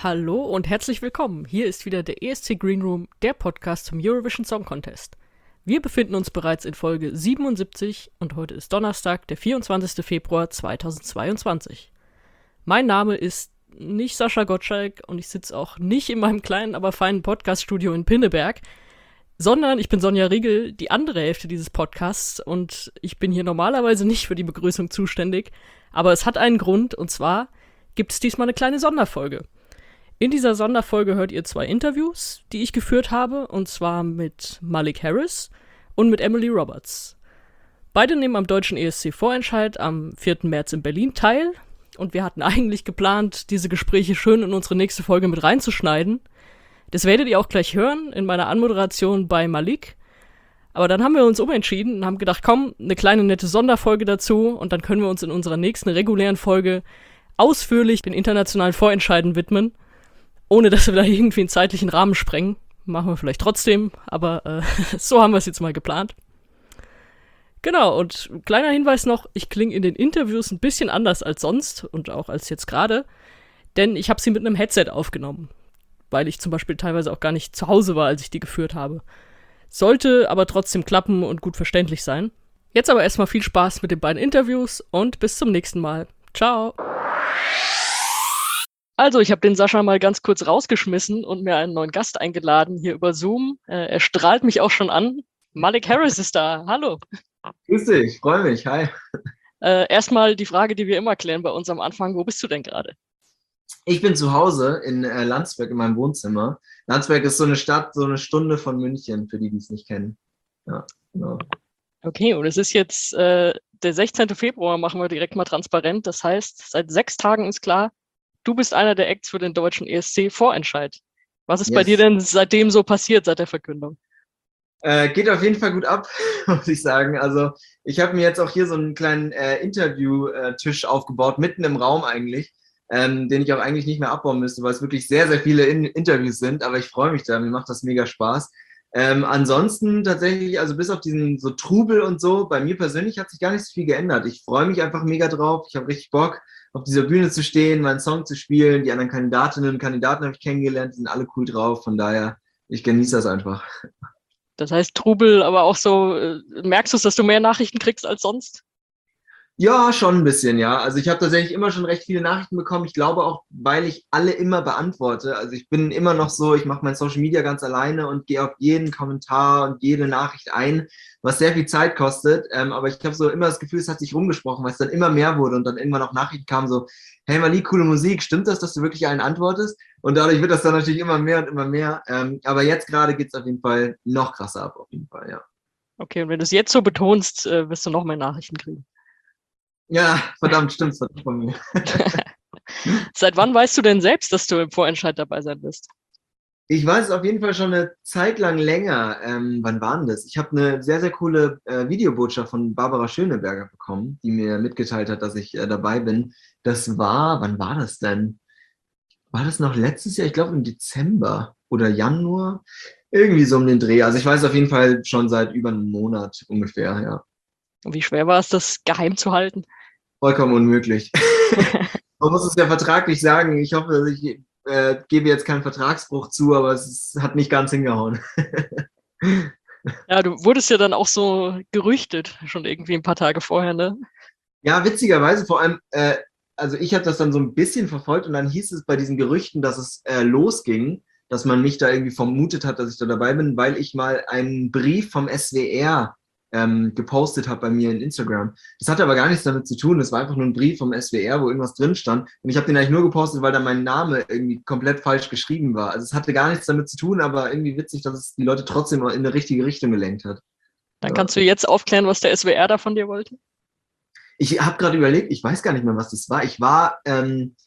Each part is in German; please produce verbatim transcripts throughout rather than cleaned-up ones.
Hallo und herzlich willkommen. Hier ist wieder der E S C Green Room, der Podcast zum Eurovision Song Contest. Wir befinden uns bereits in Folge siebenundsiebzig und heute ist Donnerstag, der vierundzwanzigster Februar zweitausendzweiundzwanzig. Mein Name ist nicht Sascha Gottschalk und ich sitze auch nicht in meinem kleinen, aber feinen Podcaststudio in Pinneberg, sondern ich bin Sonja Riegel, die andere Hälfte dieses Podcasts, und ich bin hier normalerweise nicht für die Begrüßung zuständig, aber es hat einen Grund, und zwar gibt es diesmal eine kleine Sonderfolge. In dieser Sonderfolge hört ihr zwei Interviews, die ich geführt habe, und zwar mit Malik Harris und mit Emily Roberts. Beide nehmen am deutschen E S C-Vorentscheid am vierten März in Berlin teil, und wir hatten eigentlich geplant, diese Gespräche schön in unsere nächste Folge mit reinzuschneiden. Das werdet ihr auch gleich hören in meiner Anmoderation bei Malik. Aber dann haben wir uns umentschieden und haben gedacht, komm, eine kleine nette Sonderfolge dazu, und dann können wir uns in unserer nächsten regulären Folge ausführlich den internationalen Vorentscheiden widmen, ohne dass wir da irgendwie einen zeitlichen Rahmen sprengen. Machen wir vielleicht trotzdem, aber äh, so haben wir es jetzt mal geplant. Genau, und kleiner Hinweis noch, ich klinge in den Interviews ein bisschen anders als sonst und auch als jetzt gerade, denn ich habe sie mit einem Headset aufgenommen, weil ich zum Beispiel teilweise auch gar nicht zu Hause war, als ich die geführt habe. Sollte aber trotzdem klappen und gut verständlich sein. Jetzt aber erstmal viel Spaß mit den beiden Interviews und bis zum nächsten Mal. Ciao! Also, ich habe den Sascha mal ganz kurz rausgeschmissen und mir einen neuen Gast eingeladen hier über Zoom. Äh, er strahlt mich auch schon an. Malik Harris ist da. Hallo. Grüß dich, ich freue mich. Hi. Äh, erstmal die Frage, die wir immer klären bei uns am Anfang. Wo bist du denn gerade? Ich bin zu Hause in äh, Landsberg in meinem Wohnzimmer. Landsberg ist so eine Stadt, so eine Stunde von München, für die, die es nicht kennen. Ja, genau. Okay, und es ist jetzt äh, der sechzehnter Februar, machen wir direkt mal transparent. Das heißt, seit sechs Tagen ist klar, du bist einer der Acts für den deutschen E S C-Vorentscheid. Was ist yes. bei dir denn seitdem so passiert, seit der Verkündung? Äh, geht auf jeden Fall gut ab, muss ich sagen. Also ich habe mir jetzt auch hier so einen kleinen äh, Interview-Tisch aufgebaut, mitten im Raum eigentlich, ähm, den ich auch eigentlich nicht mehr abbauen müsste, weil es wirklich sehr, sehr viele in- Interviews sind. Aber ich freue mich da, mir macht das mega Spaß. Ähm, ansonsten tatsächlich, also bis auf diesen so Trubel und so, bei mir persönlich hat sich gar nicht so viel geändert. Ich freue mich einfach mega drauf. Ich habe richtig Bock, auf dieser Bühne zu stehen, meinen Song zu spielen. Die anderen Kandidatinnen und Kandidaten habe ich kennengelernt, die sind alle cool drauf. Von daher, ich genieße das einfach. Das heißt Trubel, aber auch so, äh, merkst du es, dass du mehr Nachrichten kriegst als sonst? Ja, schon ein bisschen, ja. Also ich habe tatsächlich immer schon recht viele Nachrichten bekommen. Ich glaube auch, weil ich alle immer beantworte. Also ich bin immer noch so, ich mache mein Social Media ganz alleine und gehe auf jeden Kommentar und jede Nachricht ein, was sehr viel Zeit kostet. Ähm, aber ich habe so immer das Gefühl, es hat sich rumgesprochen, weil es dann immer mehr wurde und dann irgendwann auch Nachrichten kamen so, hey Malik, coole Musik, stimmt das, dass du wirklich allen antwortest? Und dadurch wird das dann natürlich immer mehr und immer mehr. Ähm, aber jetzt gerade geht es auf jeden Fall noch krasser ab, auf jeden Fall, ja. Okay, und wenn du es jetzt so betonst, äh, wirst du noch mehr Nachrichten kriegen. Ja, verdammt, stimmt's von mir. Seit wann weißt du denn selbst, dass du im Vorentscheid dabei sein wirst? Ich weiß es auf jeden Fall schon eine Zeit lang länger. Ähm, wann war denn das? Ich habe eine sehr, sehr coole äh, Videobotschaft von Barbara Schöneberger bekommen, die mir mitgeteilt hat, dass ich äh, dabei bin. Das war, wann war das denn? War das noch letztes Jahr? Ich glaube im Dezember oder Januar. Irgendwie so um den Dreh. Also ich weiß auf jeden Fall schon seit über einem Monat ungefähr, ja. Und wie schwer war es, das geheim zu halten? Vollkommen unmöglich. Man muss es ja vertraglich sagen. Ich hoffe, ich äh, gebe jetzt keinen Vertragsbruch zu, aber es ist, hat nicht ganz hingehauen. Ja, du wurdest ja dann auch so gerüchtet, schon irgendwie ein paar Tage vorher, ne? Ja, witzigerweise, vor allem, äh, also ich habe das dann so ein bisschen verfolgt und dann hieß es bei diesen Gerüchten, dass es äh, losging, dass man mich da irgendwie vermutet hat, dass ich da dabei bin, weil ich mal einen Brief vom S W R Ähm, gepostet habe bei mir in Instagram. Das hatte aber gar nichts damit zu tun. Das war einfach nur ein Brief vom S W R, wo irgendwas drin stand. Und ich habe den eigentlich nur gepostet, weil da mein Name irgendwie komplett falsch geschrieben war. Also es hatte gar nichts damit zu tun, aber irgendwie witzig, dass es die Leute trotzdem in eine richtige Richtung gelenkt hat. Dann kannst du jetzt aufklären, was der S W R da von dir wollte? Ich habe gerade überlegt, ich weiß gar nicht mehr, was das war. Ich war ähm,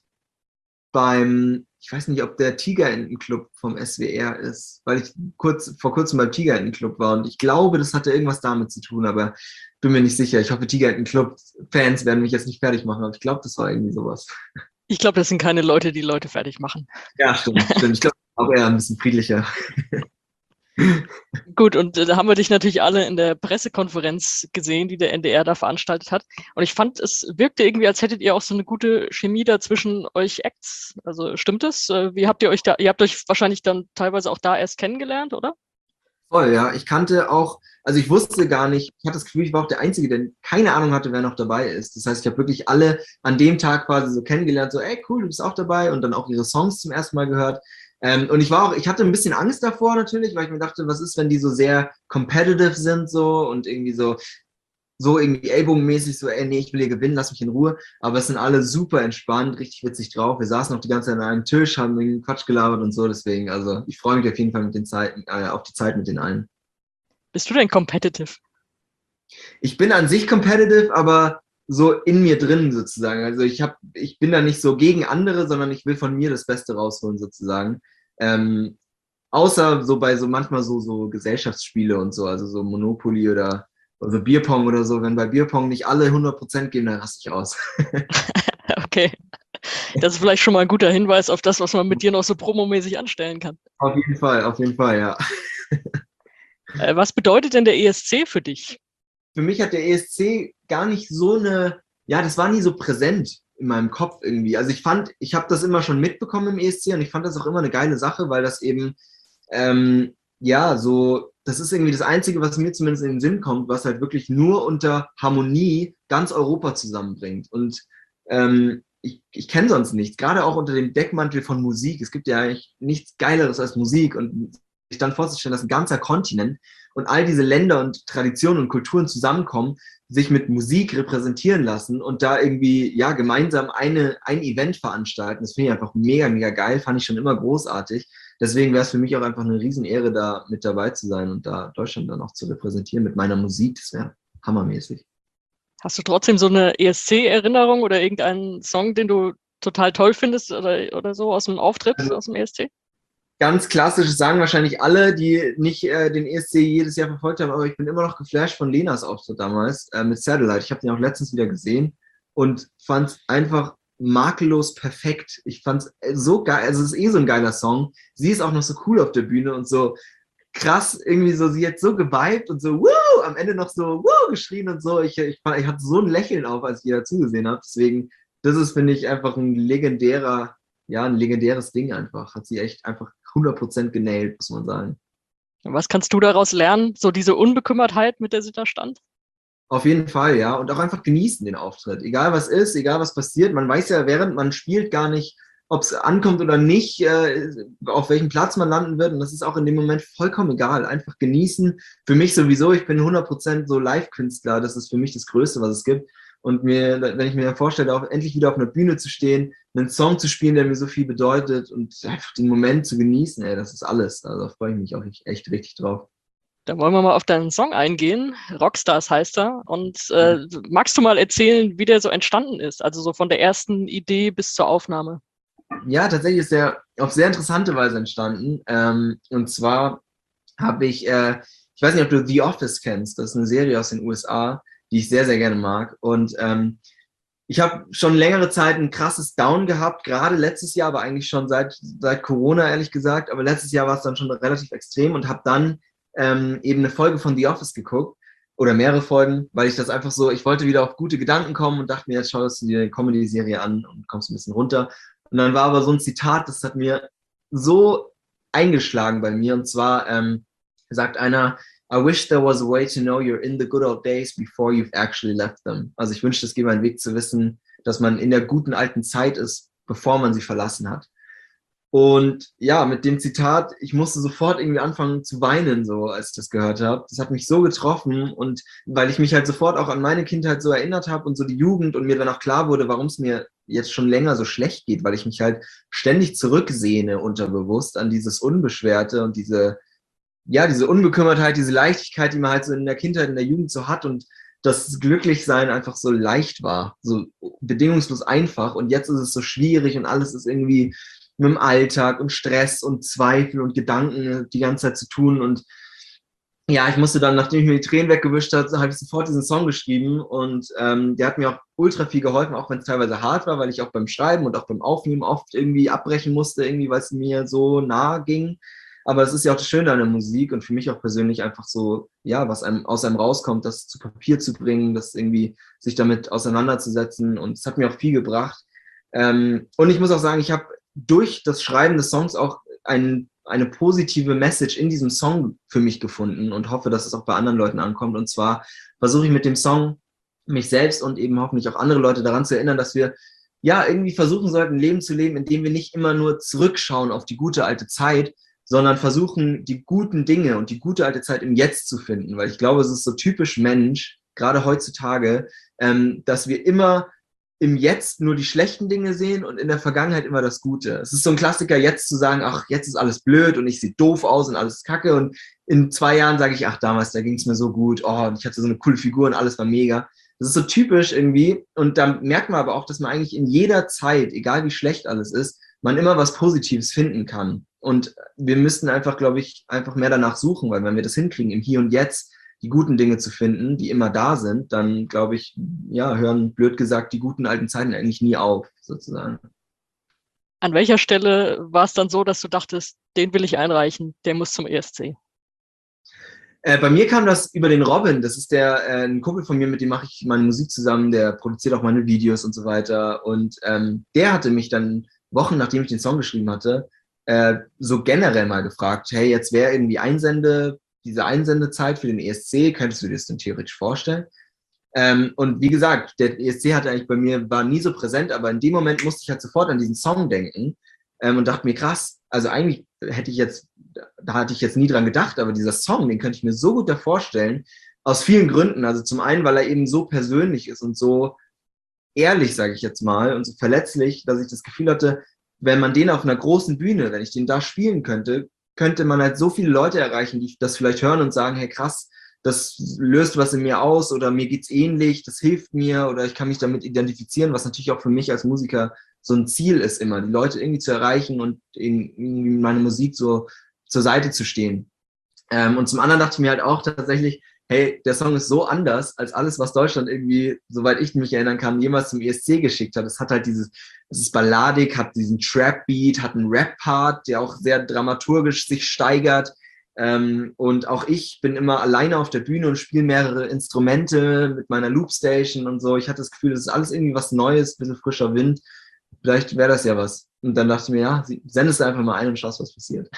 beim, ich weiß nicht, ob der Tigerentenclub vom S W R ist, weil ich kurz vor kurzem beim Tigerentenclub war und ich glaube, das hatte irgendwas damit zu tun, aber bin mir nicht sicher. Ich hoffe, Tigerentenclub-Fans werden mich jetzt nicht fertig machen, aber ich glaube, das war irgendwie sowas. Ich glaube, das sind keine Leute, die Leute fertig machen. Ja, stimmt, stimmt. Ich glaube, auch eher ein bisschen friedlicher. Gut, und äh, da haben wir dich natürlich alle in der Pressekonferenz gesehen, die der N D R da veranstaltet hat. Und ich fand, es wirkte irgendwie, als hättet ihr auch so eine gute Chemie da zwischen euch Acts. Also stimmt das? Äh, Wie habt ihr euch da, ihr habt euch wahrscheinlich dann teilweise auch da erst kennengelernt, oder? Voll, ja. Ich kannte auch, also ich wusste gar nicht, ich hatte das Gefühl, ich war auch der Einzige, der keine Ahnung hatte, wer noch dabei ist. Das heißt, ich habe wirklich alle an dem Tag quasi so kennengelernt, so, ey, cool, du bist auch dabei und dann auch ihre Songs zum ersten Mal gehört. Ähm, und ich war auch, ich hatte ein bisschen Angst davor natürlich, weil ich mir dachte, was ist, wenn die so sehr competitive sind so und irgendwie so, so irgendwie ellbogenmäßig so, ey, nee, ich will hier gewinnen, lass mich in Ruhe. Aber es sind alle super entspannt, richtig witzig drauf. Wir saßen auch die ganze Zeit an einem Tisch, haben den Quatsch gelabert und so. Deswegen, also ich freue mich auf jeden Fall mit den Zeiten, äh, auf die Zeit mit den allen. Bist du denn competitive? Ich bin an sich competitive, aber so in mir drin sozusagen. Also ich hab, ich bin da nicht so gegen andere, sondern ich will von mir das Beste rausholen sozusagen. Ähm, außer so bei so manchmal so, so Gesellschaftsspiele und so, also so Monopoly oder also Bierpong oder so. Wenn bei Bierpong nicht alle hundert Prozent geben, dann raste ich aus. Okay. Das ist vielleicht schon mal ein guter Hinweis auf das, was man mit dir noch so promomäßig anstellen kann. Auf jeden Fall, auf jeden Fall, ja. Äh, was bedeutet denn der E S C für dich? Für mich hat der E S C gar nicht so eine, ja, das war nie so präsent in meinem Kopf irgendwie. Also ich fand, ich habe das immer schon mitbekommen im E S C und ich fand das auch immer eine geile Sache, weil das eben, ähm, ja, so, das ist irgendwie das Einzige, was mir zumindest in den Sinn kommt, was halt wirklich nur unter Harmonie ganz Europa zusammenbringt. Und ähm, ich, ich kenne sonst nichts, gerade auch unter dem Deckmantel von Musik. Es gibt ja eigentlich nichts Geileres als Musik und sich dann vorzustellen, dass ein ganzer Kontinent und all diese Länder und Traditionen und Kulturen zusammenkommen, sich mit Musik repräsentieren lassen und da irgendwie ja gemeinsam eine, ein Event veranstalten. Das finde ich einfach mega, mega geil, fand ich schon immer großartig. Deswegen wäre es für mich auch einfach eine Riesenehre, da mit dabei zu sein und da Deutschland dann auch zu repräsentieren mit meiner Musik. Das wäre hammermäßig. Hast du trotzdem so eine E S C-Erinnerung oder irgendeinen Song, den du total toll findest oder, oder so aus dem Auftritt, Also aus dem E S C? ganz klassisch sagen wahrscheinlich alle, die nicht äh, den E S C jedes Jahr verfolgt haben, aber ich bin immer noch geflasht von Lenas Auftritt damals äh, mit Satellite. Ich habe den auch letztens wieder gesehen und fand es einfach makellos perfekt. Ich fand es so geil, also es ist eh so ein geiler Song. Sie ist auch noch so cool auf der Bühne und so krass irgendwie so, sie hat so geweibt und so, wuh, am Ende noch so, wuh, geschrien und so. Ich, ich, ich hatte so ein Lächeln auf, als ich ihr zugesehen habe. Deswegen, das ist, finde ich, einfach ein legendärer, ja, ein legendäres Ding einfach. Hat sie echt einfach hundert Prozent genailt, muss man sagen. Was kannst du daraus lernen? So diese Unbekümmertheit, mit der sie da stand? Auf jeden Fall, ja. Und auch einfach genießen den Auftritt. Egal was ist, egal was passiert. Man weiß ja, während man spielt, gar nicht, ob es ankommt oder nicht, äh, auf welchem Platz man landen wird. Und das ist auch in dem Moment vollkommen egal. Einfach genießen. Für mich sowieso, ich bin hundert Prozent so Live-Künstler. Das ist für mich das Größte, was es gibt. Und mir, wenn ich mir vorstelle, auch endlich wieder auf einer Bühne zu stehen, einen Song zu spielen, der mir so viel bedeutet und einfach den Moment zu genießen, ey, das ist alles. Also da freue ich mich auch echt richtig drauf. Dann wollen wir mal auf deinen Song eingehen. Rockstars heißt er. Und äh, magst du mal erzählen, wie der so entstanden ist? Also so von der ersten Idee bis zur Aufnahme. Ja, tatsächlich ist der auf sehr interessante Weise entstanden. Ähm, und zwar habe ich, äh, ich weiß nicht, ob du The Office kennst. Das ist eine Serie aus den U S A, die ich sehr, sehr gerne mag. Und ähm, ich habe schon längere Zeit ein krasses Down gehabt, gerade letztes Jahr, aber eigentlich schon seit, seit Corona, ehrlich gesagt. Aber letztes Jahr war es dann schon relativ extrem und habe dann ähm, eben eine Folge von The Office geguckt oder mehrere Folgen, weil ich das einfach so, ich wollte wieder auf gute Gedanken kommen und dachte mir, jetzt schaust du dir eine Comedy-Serie an und kommst ein bisschen runter. Und dann war aber so ein Zitat, das hat mir so eingeschlagen bei mir. Und zwar ähm, sagt einer, I wish there was a way to know you're in the good old days before you've actually left them. Also ich wünschte, es gäbe einen Weg zu wissen, dass man in der guten alten Zeit ist, bevor man sie verlassen hat. Und ja, mit dem Zitat, ich musste sofort irgendwie anfangen zu weinen, so als ich das gehört habe. Das hat mich so getroffen und weil ich mich halt sofort auch an meine Kindheit so erinnert habe und so die Jugend und mir dann auch klar wurde, warum es mir jetzt schon länger so schlecht geht, weil ich mich halt ständig zurücksehne unterbewusst an dieses Unbeschwerte und diese, ja, diese Unbekümmertheit, diese Leichtigkeit, die man halt so in der Kindheit, in der Jugend so hat und das Glücklichsein einfach so leicht war, so bedingungslos einfach und jetzt ist es so schwierig und alles ist irgendwie mit dem Alltag und Stress und Zweifel und Gedanken die ganze Zeit zu tun. Und ja, ich musste dann, nachdem ich mir die Tränen weggewischt habe, habe ich sofort diesen Song geschrieben. Und ähm, der hat mir auch ultra viel geholfen, auch wenn es teilweise hart war, weil ich auch beim Schreiben und auch beim Aufnehmen oft irgendwie abbrechen musste, irgendwie, weil es mir so nah ging. Aber es ist ja auch das Schöne an der Musik und für mich auch persönlich einfach so, ja, was einem aus einem rauskommt, das zu Papier zu bringen, das irgendwie sich damit auseinanderzusetzen und es hat mir auch viel gebracht. Ähm, und ich muss auch sagen, ich habe durch das Schreiben des Songs auch ein, eine positive Message in diesem Song für mich gefunden und hoffe, dass es auch bei anderen Leuten ankommt. Und zwar versuche ich mit dem Song mich selbst und eben hoffentlich auch andere Leute daran zu erinnern, dass wir ja irgendwie versuchen sollten, ein Leben zu leben, in dem wir nicht immer nur zurückschauen auf die gute alte Zeit, sondern versuchen, die guten Dinge und die gute alte Zeit im Jetzt zu finden. Weil ich glaube, es ist so typisch Mensch, gerade heutzutage, ähm, dass wir immer im Jetzt nur die schlechten Dinge sehen und in der Vergangenheit immer das Gute. Es ist so ein Klassiker, jetzt zu sagen, ach, jetzt ist alles blöd und ich sehe doof aus und alles ist kacke und in zwei Jahren sage ich, ach, damals, da ging es mir so gut, oh, ich hatte so eine coole Figur und alles war mega. Das ist so typisch irgendwie und da merkt man aber auch, dass man eigentlich in jeder Zeit, egal wie schlecht alles ist, man immer was Positives finden kann. Und wir müssten einfach, glaube ich, einfach mehr danach suchen, weil wenn wir das hinkriegen, im Hier und Jetzt die guten Dinge zu finden, die immer da sind, dann glaube ich, ja, hören blöd gesagt die guten alten Zeiten eigentlich nie auf, sozusagen. An welcher Stelle war es dann so, dass du dachtest, den will ich einreichen, der muss zum E S C? Äh, bei mir kam das über den Robin, das ist der, äh, ein Kumpel von mir, mit dem mache ich meine Musik zusammen, der produziert auch meine Videos und so weiter. Und ähm, der hatte mich dann Wochen, nachdem ich den Song geschrieben hatte, äh, so generell mal gefragt, hey, jetzt wäre irgendwie Einsende, diese Einsendezeit für den E S C, könntest du dir das denn theoretisch vorstellen? Ähm, und wie gesagt, der E S C hatte eigentlich bei mir, war nie so präsent, aber in dem Moment musste ich halt sofort an diesen Song denken ähm, und dachte mir, krass, also eigentlich hätte ich jetzt, da hatte ich jetzt nie dran gedacht, aber dieser Song, den könnte ich mir so gut da vorstellen, aus vielen Gründen. Also zum einen, weil er eben so persönlich ist und so ehrlich, sage ich jetzt mal, und so verletzlich, dass ich das Gefühl hatte, wenn man den auf einer großen Bühne, wenn ich den da spielen könnte, könnte man halt so viele Leute erreichen, die das vielleicht hören und sagen, hey krass, das löst was in mir aus oder mir geht's ähnlich, das hilft mir oder ich kann mich damit identifizieren, was natürlich auch für mich als Musiker so ein Ziel ist immer, die Leute irgendwie zu erreichen und irgendwie meine Musik so zur Seite zu stehen. Ähm, und zum anderen dachte ich mir halt auch tatsächlich, hey, der Song ist so anders als alles, was Deutschland irgendwie, soweit ich mich erinnern kann, jemals zum E S C geschickt hat. Es hat halt dieses, es ist balladig, hat diesen Trap-Beat, hat einen Rap-Part, der auch sehr dramaturgisch sich steigert. Ähm, und auch ich bin immer alleine auf der Bühne und spiele mehrere Instrumente mit meiner Loopstation und so. Ich hatte das Gefühl, das ist alles irgendwie was Neues, ein bisschen frischer Wind. Vielleicht wäre das ja was. Und dann dachte ich mir, ja, sendest du einfach mal ein und schaust, was passiert.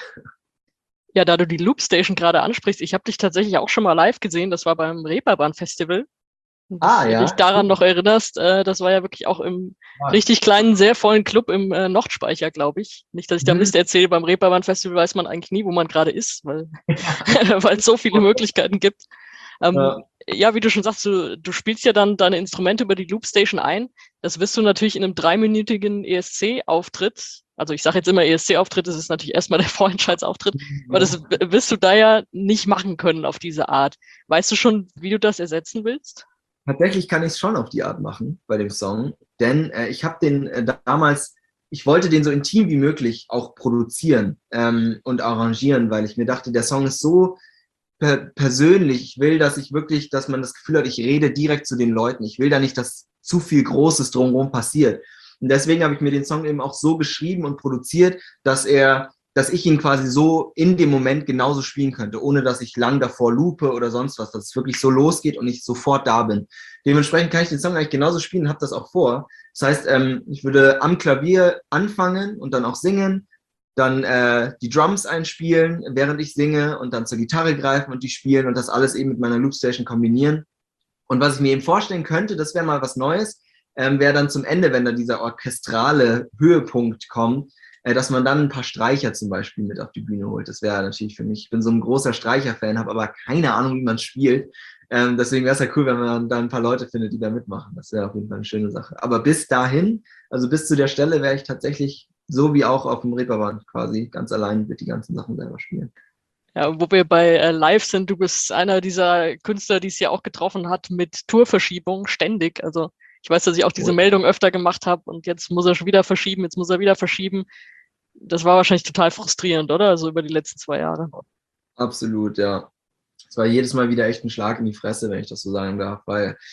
Ja, da du die Loopstation gerade ansprichst, ich habe dich tatsächlich auch schon mal live gesehen, das war beim Reeperbahn Festival. Und Ah, wenn du ja. dich daran noch erinnerst, äh, das war ja wirklich auch im Ah. richtig kleinen, sehr vollen Club im äh, Nordspeicher, glaube ich. Nicht, dass ich da Mhm. Mist erzähle, beim Reeperbahn Festival weiß man eigentlich nie, wo man gerade ist, weil weil es so viele Möglichkeiten gibt. Ähm, Ja. ja, wie du schon sagst, du, du spielst ja dann deine Instrumente über die Loopstation ein. Das wirst du natürlich in einem dreiminütigen E S C-Auftritt, also ich sage jetzt immer E S C-Auftritt, das ist natürlich erstmal der Vorentscheidsauftritt, aber das w- wirst du da ja nicht machen können auf diese Art. Weißt du schon, wie du das ersetzen willst? Tatsächlich kann ich es schon auf die Art machen bei dem Song, denn äh, ich habe den äh, damals, ich wollte den so intim wie möglich auch produzieren ähm, und arrangieren, weil ich mir dachte, der Song ist so per persönlich. Ich will, dass ich wirklich, dass man das Gefühl hat, ich rede direkt zu den Leuten. Ich will da nicht, dass zu viel Großes drumherum passiert. Und deswegen habe ich mir den Song eben auch so geschrieben und produziert, dass er, dass ich ihn quasi so in dem Moment genauso spielen könnte, ohne dass ich lang davor loope oder sonst was, dass es wirklich so losgeht und ich sofort da bin. Dementsprechend kann ich den Song eigentlich genauso spielen, habe das auch vor. Das heißt, ähm, ich würde am Klavier anfangen und dann auch singen, dann äh, die Drums einspielen, während ich singe und dann zur Gitarre greifen und die spielen und das alles eben mit meiner Loopstation kombinieren. Und was ich mir eben vorstellen könnte, das wäre mal was Neues, ähm, wäre dann zum Ende, wenn dann dieser orchestrale Höhepunkt kommt, äh, dass man dann ein paar Streicher zum Beispiel mit auf die Bühne holt. Das wäre natürlich für mich, ich bin so ein großer Streicher-Fan, habe aber keine Ahnung, wie man spielt. Ähm, deswegen wäre es ja cool, wenn man dann ein paar Leute findet, die da mitmachen. Das wäre auf jeden Fall eine schöne Sache. Aber bis dahin, also bis zu der Stelle, wäre ich tatsächlich so wie auch auf dem Reeperbahn quasi ganz allein mit die ganzen Sachen selber spielen. Ja, wo wir bei äh, Live sind, du bist einer dieser Künstler, die es ja auch getroffen hat mit Tourverschiebung, ständig. Also ich weiß, dass ich auch diese Meldung öfter gemacht habe und jetzt muss er schon wieder verschieben, jetzt muss er wieder verschieben. Das war wahrscheinlich total frustrierend, oder? Also über die letzten zwei Jahre. Absolut, ja. Es war jedes Mal wieder echt ein Schlag in die Fresse, wenn ich das so sagen darf, weil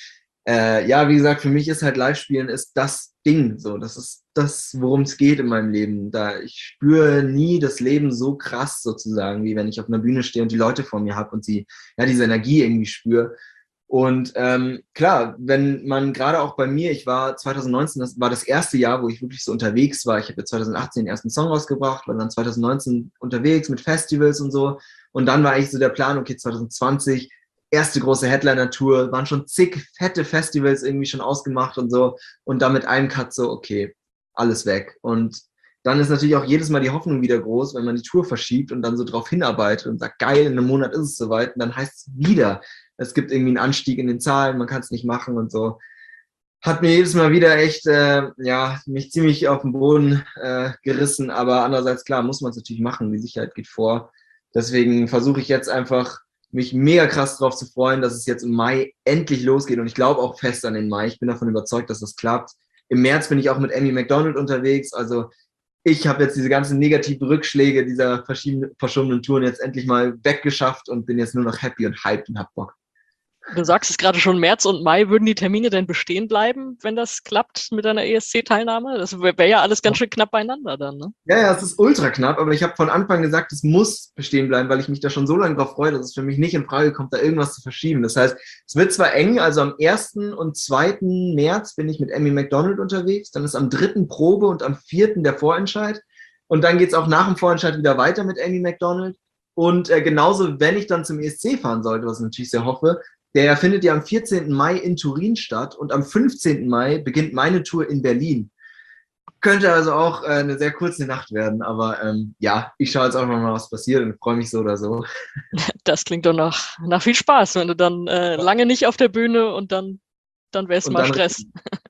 äh, ja, wie gesagt, für mich ist halt Live-Spielen ist das Ding, so, das ist das, worum es geht in meinem Leben. Da ich spüre nie das Leben so krass sozusagen, wie wenn ich auf einer Bühne stehe und die Leute vor mir habe und sie, ja, diese Energie irgendwie spüre. Und ähm, klar, wenn man gerade auch bei mir, ich war zwanzig neunzehn, das war das erste Jahr, wo ich wirklich so unterwegs war. Ich habe ja zwanzig achtzehn den ersten Song rausgebracht, war dann zwanzig neunzehn unterwegs mit Festivals und so. Und dann war eigentlich so der Plan, okay, zwanzig zwanzig, erste große Headliner-Tour, waren schon zig fette Festivals irgendwie schon ausgemacht und so. Und dann mit einem Cut so, okay, alles weg. Und dann ist natürlich auch jedes Mal die Hoffnung wieder groß, wenn man die Tour verschiebt und dann so drauf hinarbeitet und sagt, geil, in einem Monat ist es soweit. Und dann heißt es wieder, es gibt irgendwie einen Anstieg in den Zahlen, man kann es nicht machen und so. Hat mir jedes Mal wieder echt, äh, ja, mich ziemlich auf den Boden äh, gerissen, aber andererseits, klar, muss man es natürlich machen, die Sicherheit geht vor. Deswegen versuche ich jetzt einfach, mich mega krass darauf zu freuen, dass es jetzt im Mai endlich losgeht und ich glaube auch fest an den Mai. Ich bin davon überzeugt, dass das klappt. Im März bin ich auch mit Amy Macdonald unterwegs, also ich habe jetzt diese ganzen negativen Rückschläge dieser verschiedenen verschobenen Touren jetzt endlich mal weggeschafft und bin jetzt nur noch happy und hyped und hab Bock. Du sagst es gerade schon, März und Mai, würden die Termine denn bestehen bleiben, wenn das klappt mit deiner E S C-Teilnahme? Das wäre wär ja alles ganz schön knapp beieinander dann, ne? Ja, ja, es ist ultra knapp, aber ich habe von Anfang gesagt, es muss bestehen bleiben, weil ich mich da schon so lange drauf freue, dass es für mich nicht in Frage kommt, da irgendwas zu verschieben. Das heißt, es wird zwar eng, also am ersten und zweiten März bin ich mit Amy Macdonald unterwegs, dann ist am dritten Probe und am vierten der Vorentscheid und dann geht es auch nach dem Vorentscheid wieder weiter mit Amy Macdonald und äh, genauso, wenn ich dann zum E S C fahren sollte, was ich natürlich sehr hoffe, der findet ja am vierzehnten Mai in Turin statt und am fünfzehnten Mai beginnt meine Tour in Berlin. Könnte also auch äh, eine sehr kurze Nacht werden, aber ähm, ja, ich schaue jetzt auch mal, was passiert und freue mich so oder so. Das klingt doch nach, nach viel Spaß, wenn du dann äh, lange nicht auf der Bühne und dann, dann wäre es mal Stress.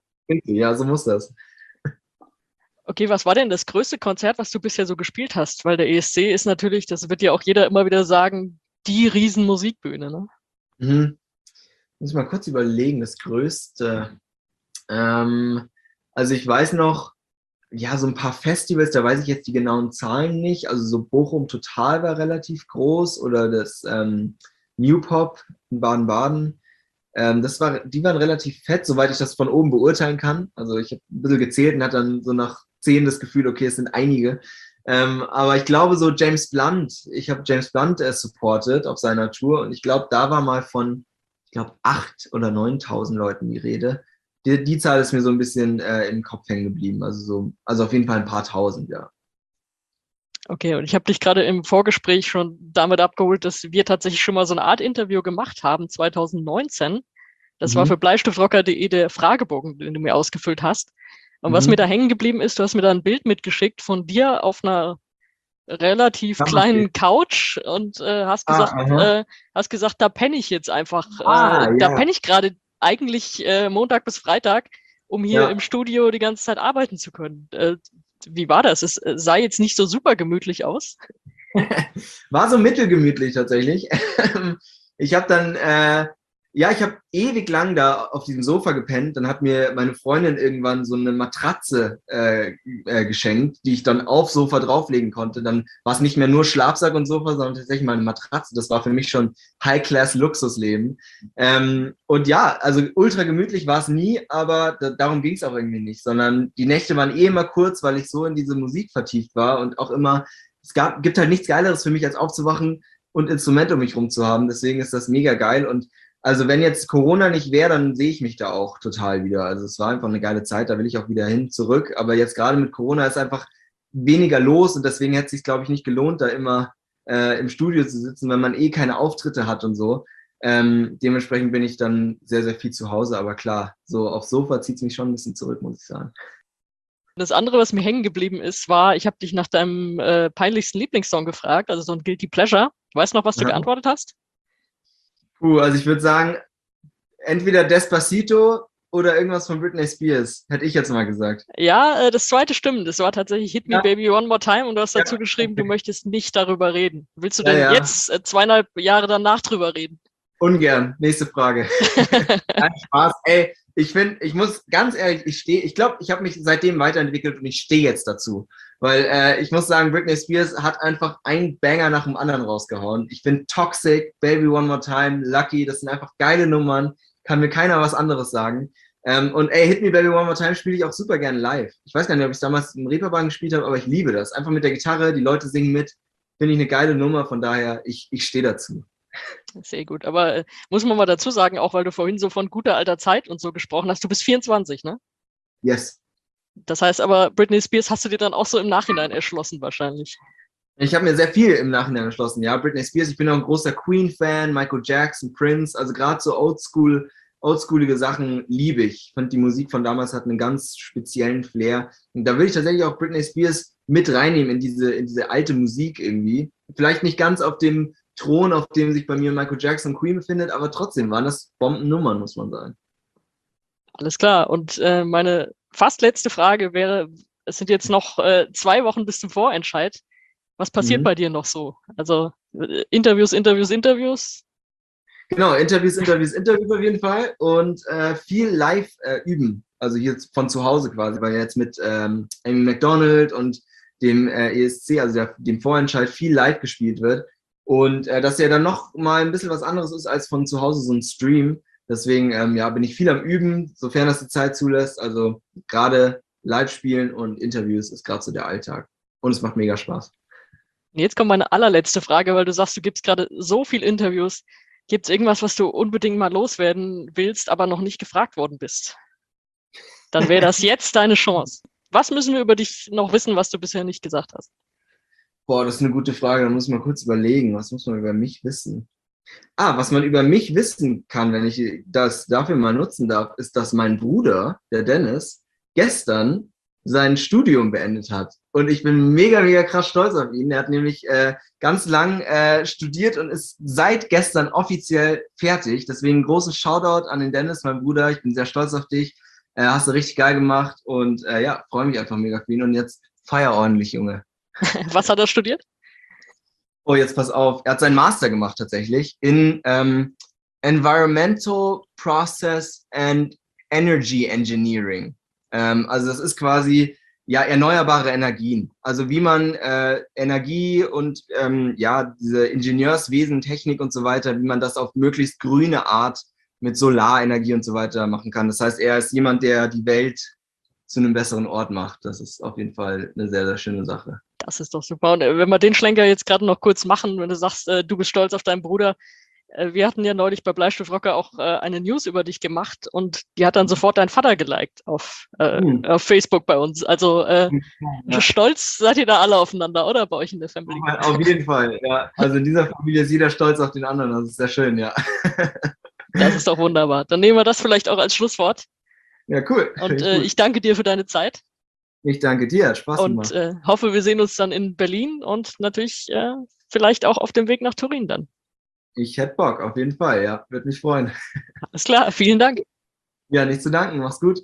Ja, so muss das. Okay, was war denn das größte Konzert, was du bisher so gespielt hast? Weil der E S C ist natürlich, das wird ja auch jeder immer wieder sagen, die Riesenmusikbühne, ne? Mhm. Muss ich mal kurz überlegen, das Größte. Ähm, also ich weiß noch, ja, so ein paar Festivals, da weiß ich jetzt die genauen Zahlen nicht. Also so Bochum Total war relativ groß oder das ähm, New Pop in Baden-Baden. Ähm, das war, die waren relativ fett, soweit ich das von oben beurteilen kann. Also ich habe ein bisschen gezählt und hatte dann so nach zehn das Gefühl, okay, es sind einige. Ähm, aber ich glaube so James Blunt, ich habe James Blunt äh, supported auf seiner Tour und ich glaube, da war mal von ich glaube, acht oder neuntausend Leuten die Rede. Die, die Zahl ist mir so ein bisschen äh, im Kopf hängen geblieben. Also, so, also auf jeden Fall ein paar tausend, ja. Okay, und ich habe dich gerade im Vorgespräch schon damit abgeholt, dass wir tatsächlich schon mal so eine Art Interview gemacht haben, zwanzig neunzehn. Das mhm. war für bleistiftrocker punkt de der Fragebogen, den du mir ausgefüllt hast. Und mhm. was mir da hängen geblieben ist, du hast mir da ein Bild mitgeschickt von dir auf einer relativ ah, kleinen okay. Couch und äh, hast gesagt, ah, äh, hast gesagt, da penne ich jetzt einfach. Ah, äh, ja. Da penne ich gerade eigentlich äh, Montag bis Freitag, um hier ja. im Studio die ganze Zeit arbeiten zu können. Äh, wie war das? Es äh, sah jetzt nicht so super gemütlich aus. War so mittelgemütlich tatsächlich. Ich habe dann, äh, ja, ich habe ewig lang da auf diesem Sofa gepennt. Dann hat mir meine Freundin irgendwann so eine Matratze äh, äh, geschenkt, die ich dann aufs Sofa drauflegen konnte. Dann war es nicht mehr nur Schlafsack und Sofa, sondern tatsächlich meine Matratze. Das war für mich schon High-Class-Luxusleben. Ähm, und ja, also ultra gemütlich war es nie, aber da, darum ging es auch irgendwie nicht, sondern die Nächte waren eh immer kurz, weil ich so in diese Musik vertieft war und auch immer, es gab, gibt halt nichts Geileres für mich, als aufzuwachen und Instrumente um mich rum zu haben. Deswegen ist das mega geil und also wenn jetzt Corona nicht wäre, dann sehe ich mich da auch total wieder. Also es war einfach eine geile Zeit, da will ich auch wieder hin, zurück. Aber jetzt gerade mit Corona ist einfach weniger los und deswegen hätte es sich, glaube ich, nicht gelohnt, da immer äh, im Studio zu sitzen, wenn man eh keine Auftritte hat und so. Ähm, dementsprechend bin ich dann sehr, sehr viel zu Hause. Aber klar, so aufs Sofa zieht es mich schon ein bisschen zurück, muss ich sagen. Das andere, was mir hängen geblieben ist, war, ich habe dich nach deinem äh, peinlichsten Lieblingssong gefragt, also so ein Guilty Pleasure. Weißt du noch, was du ja. geantwortet hast? Puh, also ich würde sagen, entweder Despacito oder irgendwas von Britney Spears, hätte ich jetzt mal gesagt. Ja, äh, das zweite stimmt. Das war tatsächlich Hit Me ja. Baby one more time und du hast dazu ja. geschrieben, du möchtest nicht darüber reden. Willst du ja, denn ja. jetzt äh, zweieinhalb Jahre danach drüber reden? Ungern. Nächste Frage. Nein, Spaß. Ey, ich finde, ich muss ganz ehrlich, ich stehe, ich glaube, ich habe mich seitdem weiterentwickelt und ich stehe jetzt dazu. Weil äh, ich muss sagen, Britney Spears hat einfach einen Banger nach dem anderen rausgehauen. Ich finde Toxic, Baby One More Time, Lucky, das sind einfach geile Nummern. kann mir keiner was anderes sagen. Ähm, und ey, Hit Me Baby One More Time spiele ich auch super gerne live. Ich weiß gar nicht, ob ich es damals im Reeperbahn gespielt habe, aber ich liebe das. Einfach mit der Gitarre, die Leute singen mit. Finde ich eine geile Nummer, von daher, ich, ich stehe dazu. Sehr gut. Aber äh, muss man mal dazu sagen, auch weil du vorhin so von guter alter Zeit und so gesprochen hast, du bist vierundzwanzig, ne? Yes. Das heißt aber, Britney Spears hast du dir dann auch so im Nachhinein erschlossen wahrscheinlich. Ich habe mir sehr viel im Nachhinein erschlossen. Ja, Britney Spears, ich bin auch ein großer Queen-Fan, Michael Jackson, Prince, also gerade so oldschool, oldschoolige Sachen liebe ich. Ich fand, die Musik von damals hat einen ganz speziellen Flair. Und da würde ich tatsächlich auch Britney Spears mit reinnehmen in diese, in diese alte Musik irgendwie. Vielleicht nicht ganz auf dem Thron, auf dem sich bei mir Michael Jackson und Queen befindet, aber trotzdem waren das Bombennummern, muss man sagen. Alles klar. Und äh, meine fast letzte Frage wäre, es sind jetzt noch äh, zwei Wochen bis zum Vorentscheid. Was passiert mhm. bei dir noch so? Also äh, Interviews, Interviews, Interviews? Genau, Interviews, Interviews, Interviews auf jeden Fall und äh, viel live äh, üben. Also hier von zu Hause quasi, weil jetzt mit ähm, Amy Macdonald und dem äh, E S C, also der, dem Vorentscheid, viel live gespielt wird. Und äh, dass ja dann noch mal ein bisschen was anderes ist als von zu Hause so ein Stream. Deswegen ähm, ja, bin ich viel am Üben, sofern das die Zeit zulässt. Also gerade live spielen und Interviews ist gerade so der Alltag. Und es macht mega Spaß. Jetzt kommt meine allerletzte Frage, weil du sagst, du gibst gerade so viel Interviews. Gibt es irgendwas, was du unbedingt mal loswerden willst, aber noch nicht gefragt worden bist? Dann wäre das jetzt deine Chance. Was müssen wir über dich noch wissen, was du bisher nicht gesagt hast? Boah, das ist eine gute Frage. Da muss man kurz überlegen. Was muss man über mich wissen? Ah, was man über mich wissen kann, wenn ich das dafür mal nutzen darf, ist, dass mein Bruder, der Dennis, gestern sein Studium beendet hat. Und ich bin mega, mega krass stolz auf ihn. Er hat nämlich äh, ganz lang äh, studiert und ist seit gestern offiziell fertig. Deswegen großen Shoutout an den Dennis, mein Bruder. Ich bin sehr stolz auf dich. Äh, hast du richtig geil gemacht und äh, ja, freue mich einfach mega für ihn. Und jetzt feier ordentlich, Junge. Was hat er studiert? Oh, jetzt pass auf. Er hat seinen Master gemacht tatsächlich in ähm, Environmental Process and Energy Engineering. Ähm, also das ist quasi ja erneuerbare Energien. Also wie man äh, Energie und ähm, ja diese Ingenieurswesen, Technik und so weiter, wie man das auf möglichst grüne Art mit Solarenergie und so weiter machen kann. Das heißt, er ist jemand, der die Welt zu einem besseren Ort macht. Das ist auf jeden Fall eine sehr, sehr schöne Sache. Das ist doch super. Und wenn wir den Schlenker jetzt gerade noch kurz machen, wenn du sagst, äh, du bist stolz auf deinen Bruder. Äh, wir hatten ja neulich bei Bleistift Rocker auch äh, eine News über dich gemacht und die hat dann sofort dein Vater geliked auf, äh, mhm. auf Facebook bei uns. Also äh, ja. Stolz seid ihr da alle aufeinander, oder? Bei euch in der Family? Auf jeden Fall, ja. Also in dieser Familie ist jeder stolz auf den anderen. Das ist sehr schön, ja. Das ist doch wunderbar. Dann nehmen wir das vielleicht auch als Schlusswort. Ja, cool. Und äh, ich danke dir für deine Zeit. Ich danke dir, hat Spaß gemacht. Und äh, hoffe, wir sehen uns dann in Berlin und natürlich äh, vielleicht auch auf dem Weg nach Turin dann. Ich hätte Bock, auf jeden Fall, ja. Würde mich freuen. Alles klar, vielen Dank. Ja, nicht zu danken, mach's gut.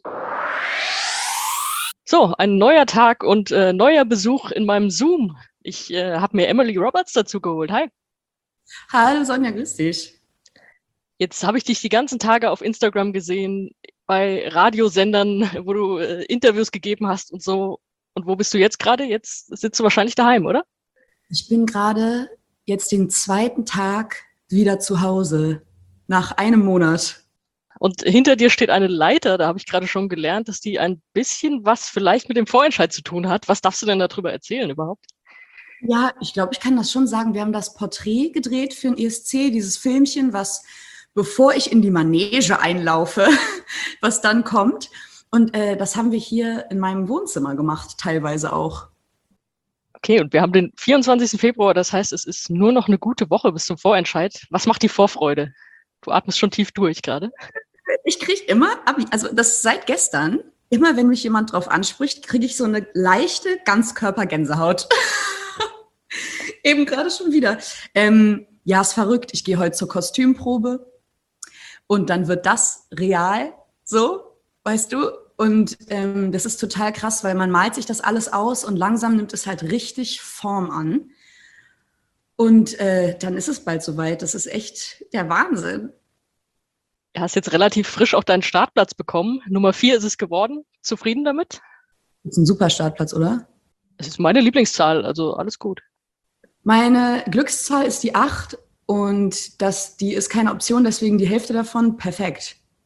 So, ein neuer Tag und äh, neuer Besuch in meinem Zoom. Ich äh, habe mir Emily Roberts dazu geholt. Hi. Hallo Sonja, grüß dich. Jetzt habe ich dich die ganzen Tage auf Instagram gesehen, bei Radiosendern, wo du äh, Interviews gegeben hast und so. Und wo bist du jetzt gerade? Jetzt sitzt du wahrscheinlich daheim, oder? Ich bin gerade jetzt den zweiten Tag wieder zu Hause, nach einem Monat. Und hinter dir steht eine Leiter, da habe ich gerade schon gelernt, dass die ein bisschen was vielleicht mit dem Vorentscheid zu tun hat. Was darfst du denn darüber erzählen überhaupt? Ja, ich glaube, ich kann das schon sagen. Wir haben das Porträt gedreht für den E S C, dieses Filmchen, was bevor ich in die Manege einlaufe, was dann kommt. Und äh, das haben wir hier in meinem Wohnzimmer gemacht, teilweise auch. Okay, und wir haben den vierundzwanzigsten Februar, das heißt, es ist nur noch eine gute Woche bis zum Vorentscheid. Was macht die Vorfreude? Du atmest schon tief durch gerade. Ich kriege immer, also das ist seit gestern, immer wenn mich jemand drauf anspricht, kriege ich so eine leichte Ganzkörpergänsehaut. Eben gerade schon wieder. Ähm, ja, ist verrückt. Ich gehe heute zur Kostümprobe. Und dann wird das real, so, weißt du? Und ähm, das ist total krass, weil man malt sich das alles aus und langsam nimmt es halt richtig Form an. Und äh, dann ist es bald soweit. Das ist echt der Wahnsinn. Du hast jetzt relativ frisch auch deinen Startplatz bekommen. Nummer vier ist es geworden. Zufrieden damit? Das ist ein super Startplatz, oder? Es ist meine Lieblingszahl, also alles gut. Meine Glückszahl ist die acht. Und das, die ist keine Option, deswegen die Hälfte davon perfekt.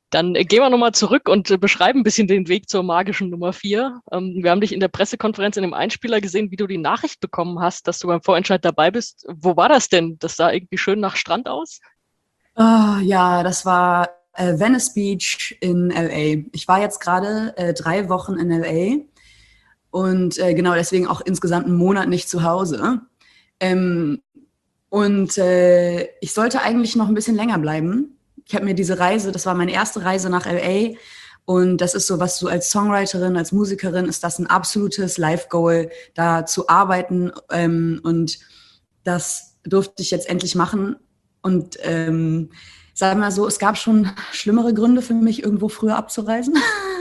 Dann äh, gehen wir nochmal zurück und äh, beschreiben ein bisschen den Weg zur magischen Nummer vier. Ähm, wir haben dich in der Pressekonferenz in dem Einspieler gesehen, wie du die Nachricht bekommen hast, dass du beim Vorentscheid dabei bist. Wo war das denn? Das sah irgendwie schön nach Strand aus? Oh, ja, das war äh, Venice Beach in L A. Ich war jetzt gerade äh, drei Wochen in L A und äh, genau deswegen auch insgesamt einen Monat nicht zu Hause. Ähm, und äh, ich sollte eigentlich noch ein bisschen länger bleiben. Ich habe mir diese Reise, das war meine erste Reise nach L A und das ist so, was du als Songwriterin, als Musikerin, ist das ein absolutes Life-Goal, da zu arbeiten ähm, und das durfte ich jetzt endlich machen und ähm, sagen wir mal so, es gab schon schlimmere Gründe für mich, irgendwo früher abzureisen.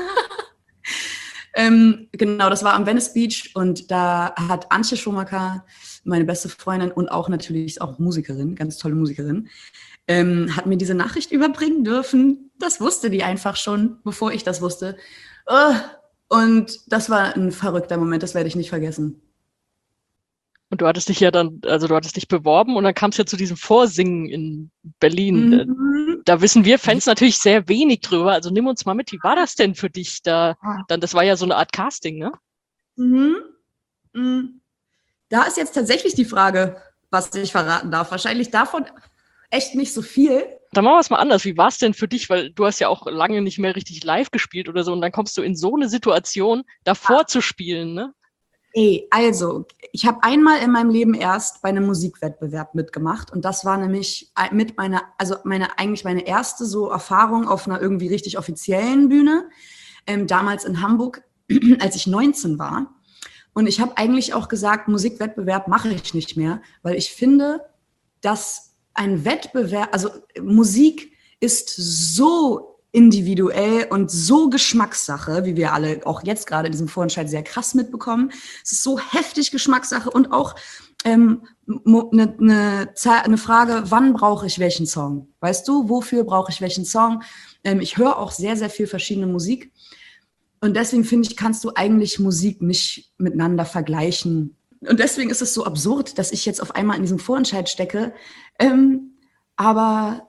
ähm, genau, das war am Venice Beach und da hat Antje Schumacher, meine beste Freundin und auch natürlich auch Musikerin, ganz tolle Musikerin, Ähm, hat mir diese Nachricht überbringen dürfen. Das wusste die einfach schon, bevor ich das wusste. Oh, und das war ein verrückter Moment, das werde ich nicht vergessen. Und du hattest dich ja dann, also du hattest dich beworben und dann kam es ja zu diesem Vorsingen in Berlin. Mhm. Da wissen wir Fans natürlich sehr wenig drüber. Also nimm uns mal mit, wie war das denn für dich da? Dann, das war ja so eine Art Casting, ne? Mhm. Mhm. Da ist jetzt tatsächlich die Frage, was ich verraten darf. Wahrscheinlich davon echt nicht so viel. Dann machen wir es mal anders. Wie war es denn für dich? Weil du hast ja auch lange nicht mehr richtig live gespielt oder so und dann kommst du in so eine Situation, davor zu spielen, ne? Ey, also, ich habe einmal in meinem Leben erst bei einem Musikwettbewerb mitgemacht und das war nämlich mit meiner, also meine, eigentlich meine erste so Erfahrung auf einer irgendwie richtig offiziellen Bühne, ähm, damals in Hamburg, als ich neunzehn war. Und ich habe eigentlich auch gesagt, Musikwettbewerb mache ich nicht mehr, weil ich finde, dass ein Wettbewerb, also Musik ist so individuell und so Geschmackssache, wie wir alle auch jetzt gerade in diesem Vorentscheid sehr krass mitbekommen. Es ist so heftig Geschmackssache und auch ähm, eine, eine, eine Frage, wann brauche ich welchen Song? Weißt du, wofür brauche ich welchen Song? Ähm, ich höre auch sehr, sehr viel verschiedene Musik. Und deswegen finde ich, kannst du eigentlich Musik nicht miteinander vergleichen. Und deswegen ist es so absurd, dass ich jetzt auf einmal in diesem Vorentscheid stecke. Ähm, aber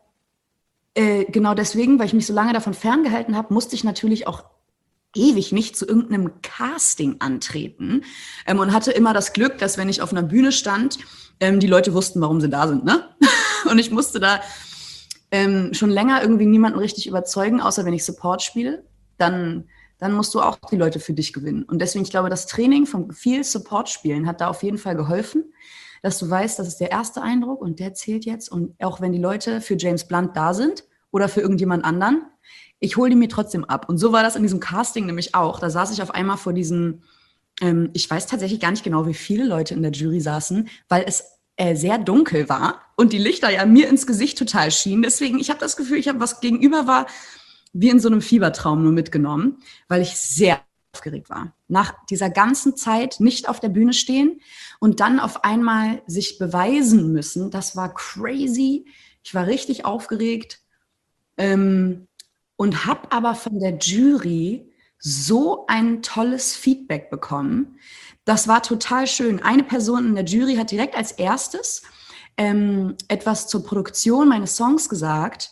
äh, genau deswegen, weil ich mich so lange davon ferngehalten habe, musste ich natürlich auch ewig nicht zu irgendeinem Casting antreten ähm, und hatte immer das Glück, dass wenn ich auf einer Bühne stand, ähm, die Leute wussten, warum sie da sind, ne? Und ich musste da ähm, schon länger irgendwie niemanden richtig überzeugen, außer wenn ich Support spiele, dann dann musst du auch die Leute für dich gewinnen. Und deswegen, ich glaube, das Training von viel Support spielen hat da auf jeden Fall geholfen, dass du weißt, das ist der erste Eindruck und der zählt jetzt. Und auch wenn die Leute für James Blunt da sind oder für irgendjemand anderen, ich hole die mir trotzdem ab. Und so war das in diesem Casting nämlich auch. Da saß ich auf einmal vor diesen, ähm, ich weiß tatsächlich gar nicht genau, wie viele Leute in der Jury saßen, weil es äh, sehr dunkel war und die Lichter ja mir ins Gesicht total schienen. Deswegen, ich habe das Gefühl, ich habe was gegenüber war, wie in so einem Fiebertraum nur mitgenommen, weil ich sehr aufgeregt war. Nach dieser ganzen Zeit nicht auf der Bühne stehen und dann auf einmal sich beweisen müssen, das war crazy. Ich war richtig aufgeregt ähm, und habe aber von der Jury so ein tolles Feedback bekommen. Das war total schön. Eine Person in der Jury hat direkt als erstes ähm, etwas zur Produktion meines Songs gesagt,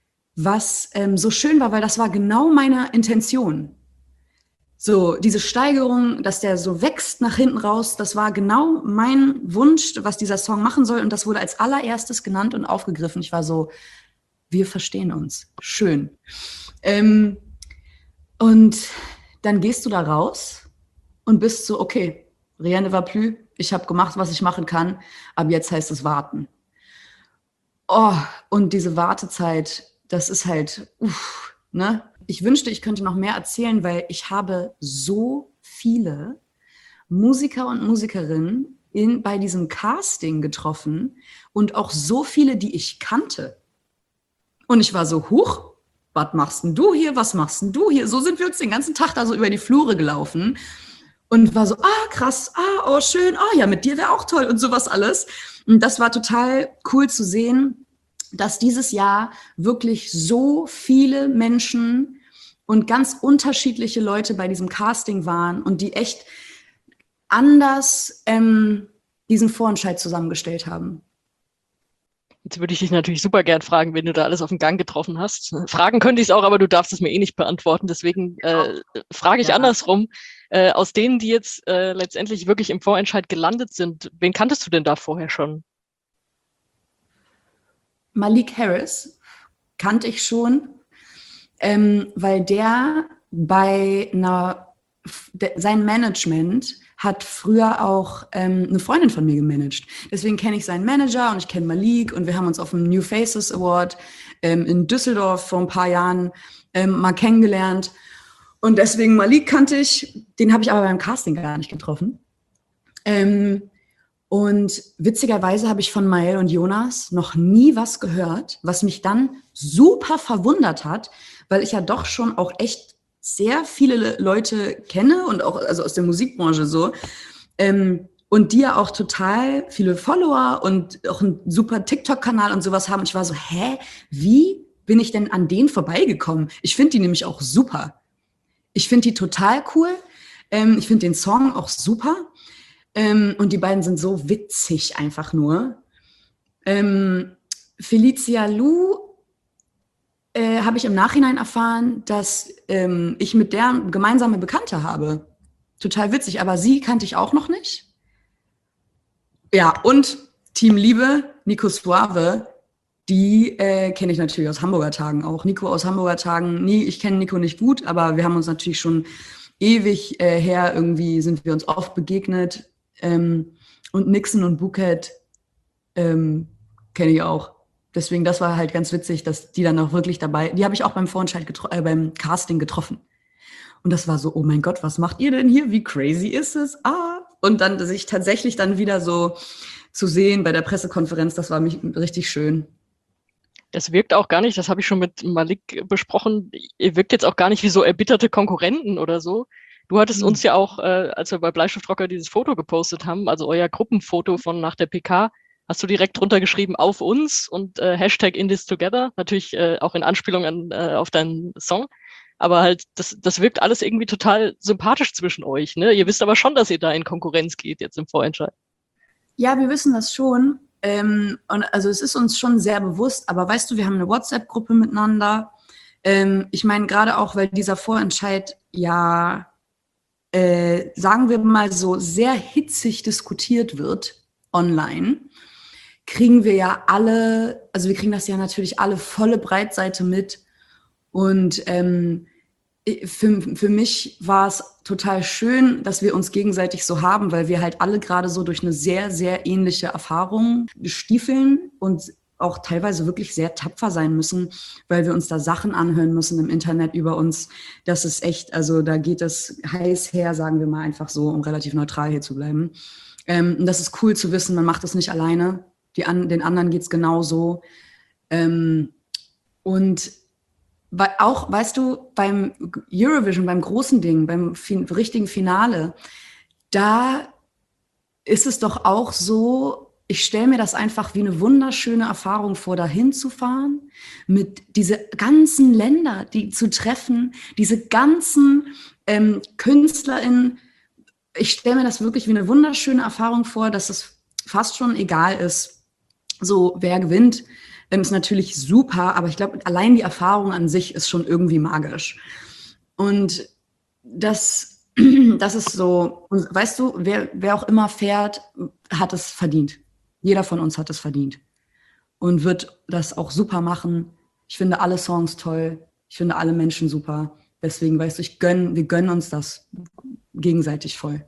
was ähm, so schön war, weil das war genau meine Intention. So, diese Steigerung, dass der so wächst nach hinten raus, das war genau mein Wunsch, was dieser Song machen soll. Und das wurde als allererstes genannt und aufgegriffen. Ich war so, wir verstehen uns. Schön. Ähm, und dann gehst du da raus und bist so, okay, rien ne va plus, ich habe gemacht, was ich machen kann, aber jetzt heißt es warten. Oh, und diese Wartezeit, das ist halt, uff, ne? Ich wünschte, ich könnte noch mehr erzählen, weil ich habe so viele Musiker und Musikerinnen in, bei diesem Casting getroffen und auch so viele, die ich kannte. Und ich war so, huch, was machst denn du hier, was machst denn du hier? So sind wir uns den ganzen Tag da so über die Flure gelaufen und war so, ah, krass, ah, oh, schön, ah, ja, mit dir wäre auch toll und sowas alles. Und das war total cool zu sehen, dass dieses Jahr wirklich so viele Menschen und ganz unterschiedliche Leute bei diesem Casting waren und die echt anders ähm, diesen Vorentscheid zusammengestellt haben. Jetzt würde ich dich natürlich super gern fragen, wenn du da alles auf den Gang getroffen hast. Fragen könnte ich es auch, aber du darfst es mir eh nicht beantworten. Deswegen äh, frage ich Ja. andersrum. Äh, aus denen, die jetzt äh, letztendlich wirklich im Vorentscheid gelandet sind, wen kanntest du denn da vorher schon? Malik Harris kannte ich schon, ähm, weil der bei einer, de, sein Management hat früher auch ähm, eine Freundin von mir gemanagt. Deswegen kenne ich seinen Manager und ich kenne Malik und wir haben uns auf dem New Faces Award ähm, in Düsseldorf vor ein paar Jahren ähm, mal kennengelernt. Und deswegen Malik kannte ich, den habe ich aber beim Casting gar nicht getroffen. Ähm, und witzigerweise habe ich von Mael und Jonas noch nie was gehört, was mich dann super verwundert hat, weil ich ja doch schon auch echt sehr viele Leute kenne und auch also aus der Musikbranche so. Ähm, und die ja auch total viele Follower und auch einen super TikTok-Kanal und sowas haben. Und ich war so, hä, wie bin ich denn an denen vorbeigekommen? Ich finde die nämlich auch super. Ich finde die total cool. Ähm, ich finde den Song auch super. Ähm, und die beiden sind so witzig einfach nur. Ähm, Felicia Lu äh, habe ich im Nachhinein erfahren, dass ähm, ich mit der gemeinsame Bekannte habe. Total witzig, aber sie kannte ich auch noch nicht. Ja, und Team Liebe, Nico Suave, die äh, kenne ich natürlich aus Hamburger Tagen auch. Nico aus Hamburger Tagen, nie, ich kenne Nico nicht gut, aber wir haben uns natürlich schon ewig äh, her, irgendwie sind wir uns oft begegnet. Ähm, und Nixon und Bouquet ähm, kenne ich auch. Deswegen, das war halt ganz witzig, dass die dann auch wirklich dabei, die habe ich auch beim Vorentscheid, getro- äh, beim Casting getroffen. Und das war so, oh mein Gott, was macht ihr denn hier? Wie crazy ist es? Ah! Und dann sich tatsächlich dann wieder so zu sehen bei der Pressekonferenz, das war mich richtig schön. Das wirkt auch gar nicht, das habe ich schon mit Malik besprochen, ihr wirkt jetzt auch gar nicht wie so erbitterte Konkurrenten oder so. Du hattest Hm. uns ja auch, äh, als wir bei Bleistiftrocker dieses Foto gepostet haben, also euer Gruppenfoto von nach der P K, hast du direkt drunter geschrieben, auf uns und äh, Hashtag in this together, natürlich äh, auch in Anspielung an, äh, auf deinen Song. Aber halt, das, das wirkt alles irgendwie total sympathisch zwischen euch, ne? Ihr wisst aber schon, dass ihr da in Konkurrenz geht jetzt im Vorentscheid. Ja, wir wissen das schon. Ähm, und also es ist uns schon sehr bewusst, aber weißt du, wir haben eine WhatsApp-Gruppe miteinander. Ähm, ich meine, gerade auch, weil dieser Vorentscheid ja, äh, sagen wir mal so, sehr hitzig diskutiert wird online, kriegen wir ja alle, also wir kriegen das ja natürlich alle volle Breitseite mit. Und ähm, für, für mich war es total schön, dass wir uns gegenseitig so haben, weil wir halt alle gerade so durch eine sehr, sehr ähnliche Erfahrung stiefeln und auch teilweise wirklich sehr tapfer sein müssen, weil wir uns da Sachen anhören müssen im Internet über uns. Das ist echt, also da geht es heiß her, sagen wir mal einfach so, um relativ neutral hier zu bleiben. Ähm, und das ist cool zu wissen, man macht das nicht alleine. Die an, den anderen geht's genauso. Ähm, und Weil auch, weißt du, beim Eurovision, beim großen Ding, beim fin- richtigen Finale, da ist es doch auch so, ich stelle mir das einfach wie eine wunderschöne Erfahrung vor, da hinzufahren, mit diese ganzen Länder, die zu treffen, diese ganzen ähm, KünstlerInnen. Ich stelle mir das wirklich wie eine wunderschöne Erfahrung vor, dass es fast schon egal ist, so wer gewinnt. Ist natürlich super, aber ich glaube, allein die Erfahrung an sich ist schon irgendwie magisch. Und das, das ist so, und weißt du, wer, wer auch immer fährt, hat es verdient. Jeder von uns hat es verdient. Und wird das auch super machen. Ich finde alle Songs toll. Ich finde alle Menschen super. Deswegen, weißt du, ich gönn, wir gönnen uns das gegenseitig voll.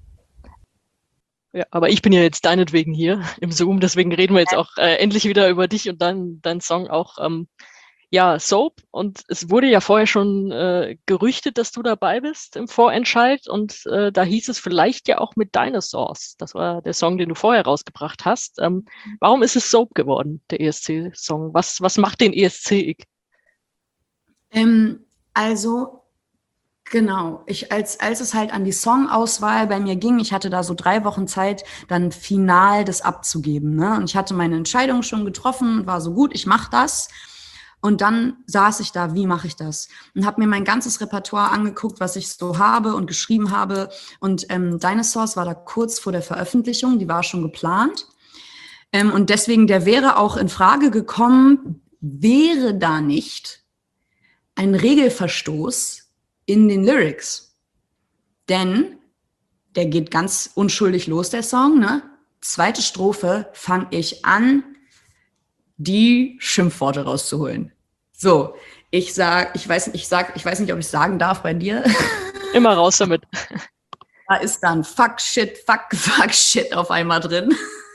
Ja, aber ich bin ja jetzt deinetwegen hier im Zoom, deswegen reden wir jetzt auch äh, endlich wieder über dich und deinen dein Song auch. Ähm, ja, Soap. Und es wurde ja vorher schon äh, gerüchtet, dass du dabei bist im Vorentscheid. Und äh, da hieß es vielleicht ja auch mit Dinosaurs. Das war der Song, den du vorher rausgebracht hast. Ähm, warum ist es Soap geworden, der E S C-Song? Was, was macht den E S C-ig? Ähm, also Genau, ich, als, als es halt an die Songauswahl bei mir ging, ich hatte da so drei Wochen Zeit, dann final das abzugeben. Ne? Und ich hatte meine Entscheidung schon getroffen, war so gut, ich mache das. Und dann saß ich da, wie mache ich das? Und habe mir mein ganzes Repertoire angeguckt, was ich so habe und geschrieben habe. Und ähm, Dinosaurs war da kurz vor der Veröffentlichung, die war schon geplant. Ähm, und deswegen, der wäre auch in Frage gekommen, wäre da nicht ein Regelverstoß in den Lyrics. Denn der geht ganz unschuldig los, der Song, ne? Zweite Strophe fange ich an, die Schimpfworte rauszuholen. So, ich sag, ich weiß, ich sag, ich weiß nicht, ob ich sagen darf bei dir. Immer raus damit. Da ist dann Fuck, Shit, Fuck, Fuck, Shit auf einmal drin.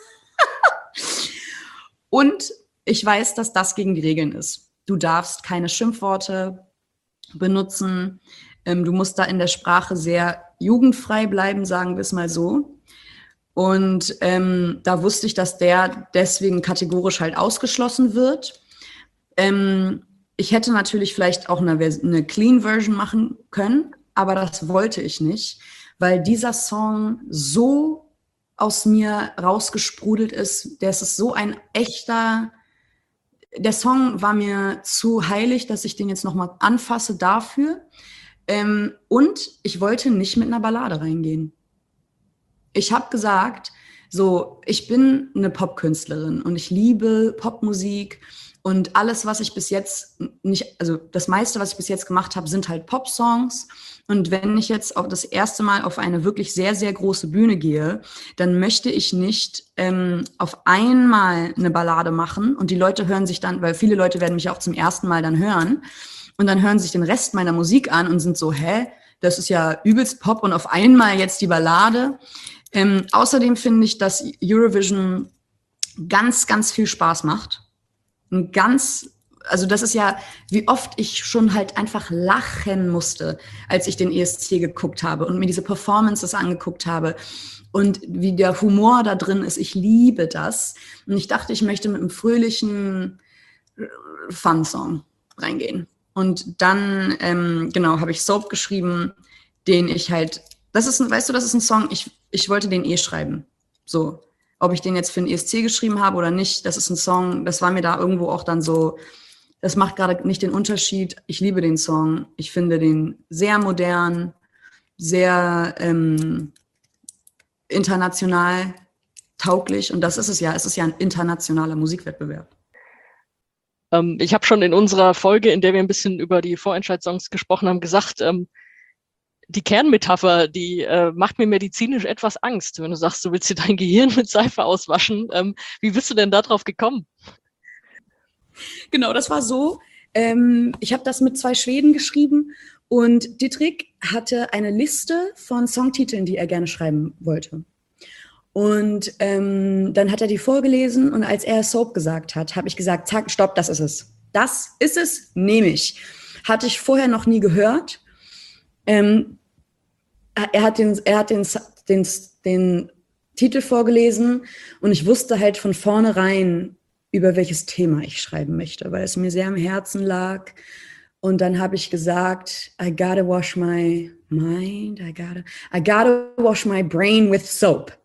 Und ich weiß, dass das gegen die Regeln ist. Du darfst keine Schimpfworte benutzen. Ähm, du musst da in der Sprache sehr jugendfrei bleiben, sagen wir es mal so. Und ähm, da wusste ich, dass der deswegen kategorisch halt ausgeschlossen wird. Ähm, ich hätte natürlich vielleicht auch eine, eine Clean-Version machen können, aber das wollte ich nicht, weil dieser Song so aus mir rausgesprudelt ist. Der ist so ein echter... Der Song war mir zu heilig, dass ich den jetzt nochmal anfasse dafür. Ähm, und ich wollte nicht mit einer Ballade reingehen. Ich habe gesagt, so, ich bin eine Popkünstlerin und ich liebe Popmusik und alles, was ich bis jetzt nicht, also das meiste, was ich bis jetzt gemacht habe, sind halt Popsongs. Und wenn ich jetzt auch das erste Mal auf eine wirklich sehr, sehr große Bühne gehe, dann möchte ich nicht ähm, auf einmal eine Ballade machen und die Leute hören sich dann, weil viele Leute werden mich auch zum ersten Mal dann hören und dann hören sich den Rest meiner Musik an und sind so, hä, das ist ja übelst Pop und auf einmal jetzt die Ballade. Ähm, außerdem finde ich, dass Eurovision ganz, ganz viel Spaß macht. Und ganz, also das ist ja, wie oft ich schon halt einfach lachen musste, als ich den E S C geguckt habe und mir diese Performances angeguckt habe und wie der Humor da drin ist. Ich liebe das. Und ich dachte, ich möchte mit einem fröhlichen Fun-Song reingehen. Und dann, ähm, genau, habe ich Soap geschrieben, den ich halt, das ist, ein, weißt du, das ist ein Song, ich, ich wollte den eh schreiben. So, ob ich den jetzt für den E S C geschrieben habe oder nicht, das ist ein Song, das war mir da irgendwo auch dann so, das macht gerade nicht den Unterschied. Ich liebe den Song. Ich finde den sehr modern, sehr ähm, international tauglich. Und das ist es ja. Es ist ja ein internationaler Musikwettbewerb. Ähm, ich habe schon in unserer Folge, in der wir ein bisschen über die Vorentscheid-Songs gesprochen haben, gesagt, ähm, die Kernmetapher, die äh, macht mir medizinisch etwas Angst. Wenn du sagst, du willst dir dein Gehirn mit Seife auswaschen, ähm, wie bist du denn da drauf gekommen? Genau, das war so. Ähm, ich habe das mit zwei Schweden geschrieben und Dietrich hatte eine Liste von Songtiteln, die er gerne schreiben wollte. Und ähm, dann hat er die vorgelesen und als er Soap gesagt hat, habe ich gesagt, zack, stopp, das ist es. Das ist es, nehme ich. Hatte ich vorher noch nie gehört. Ähm, er hat den, er hat den, den, den Titel vorgelesen und ich wusste halt von vornherein, über welches Thema ich schreiben möchte, weil es mir sehr am Herzen lag. Und dann habe ich gesagt, I gotta wash my mind, I gotta, I gotta wash my brain with soap.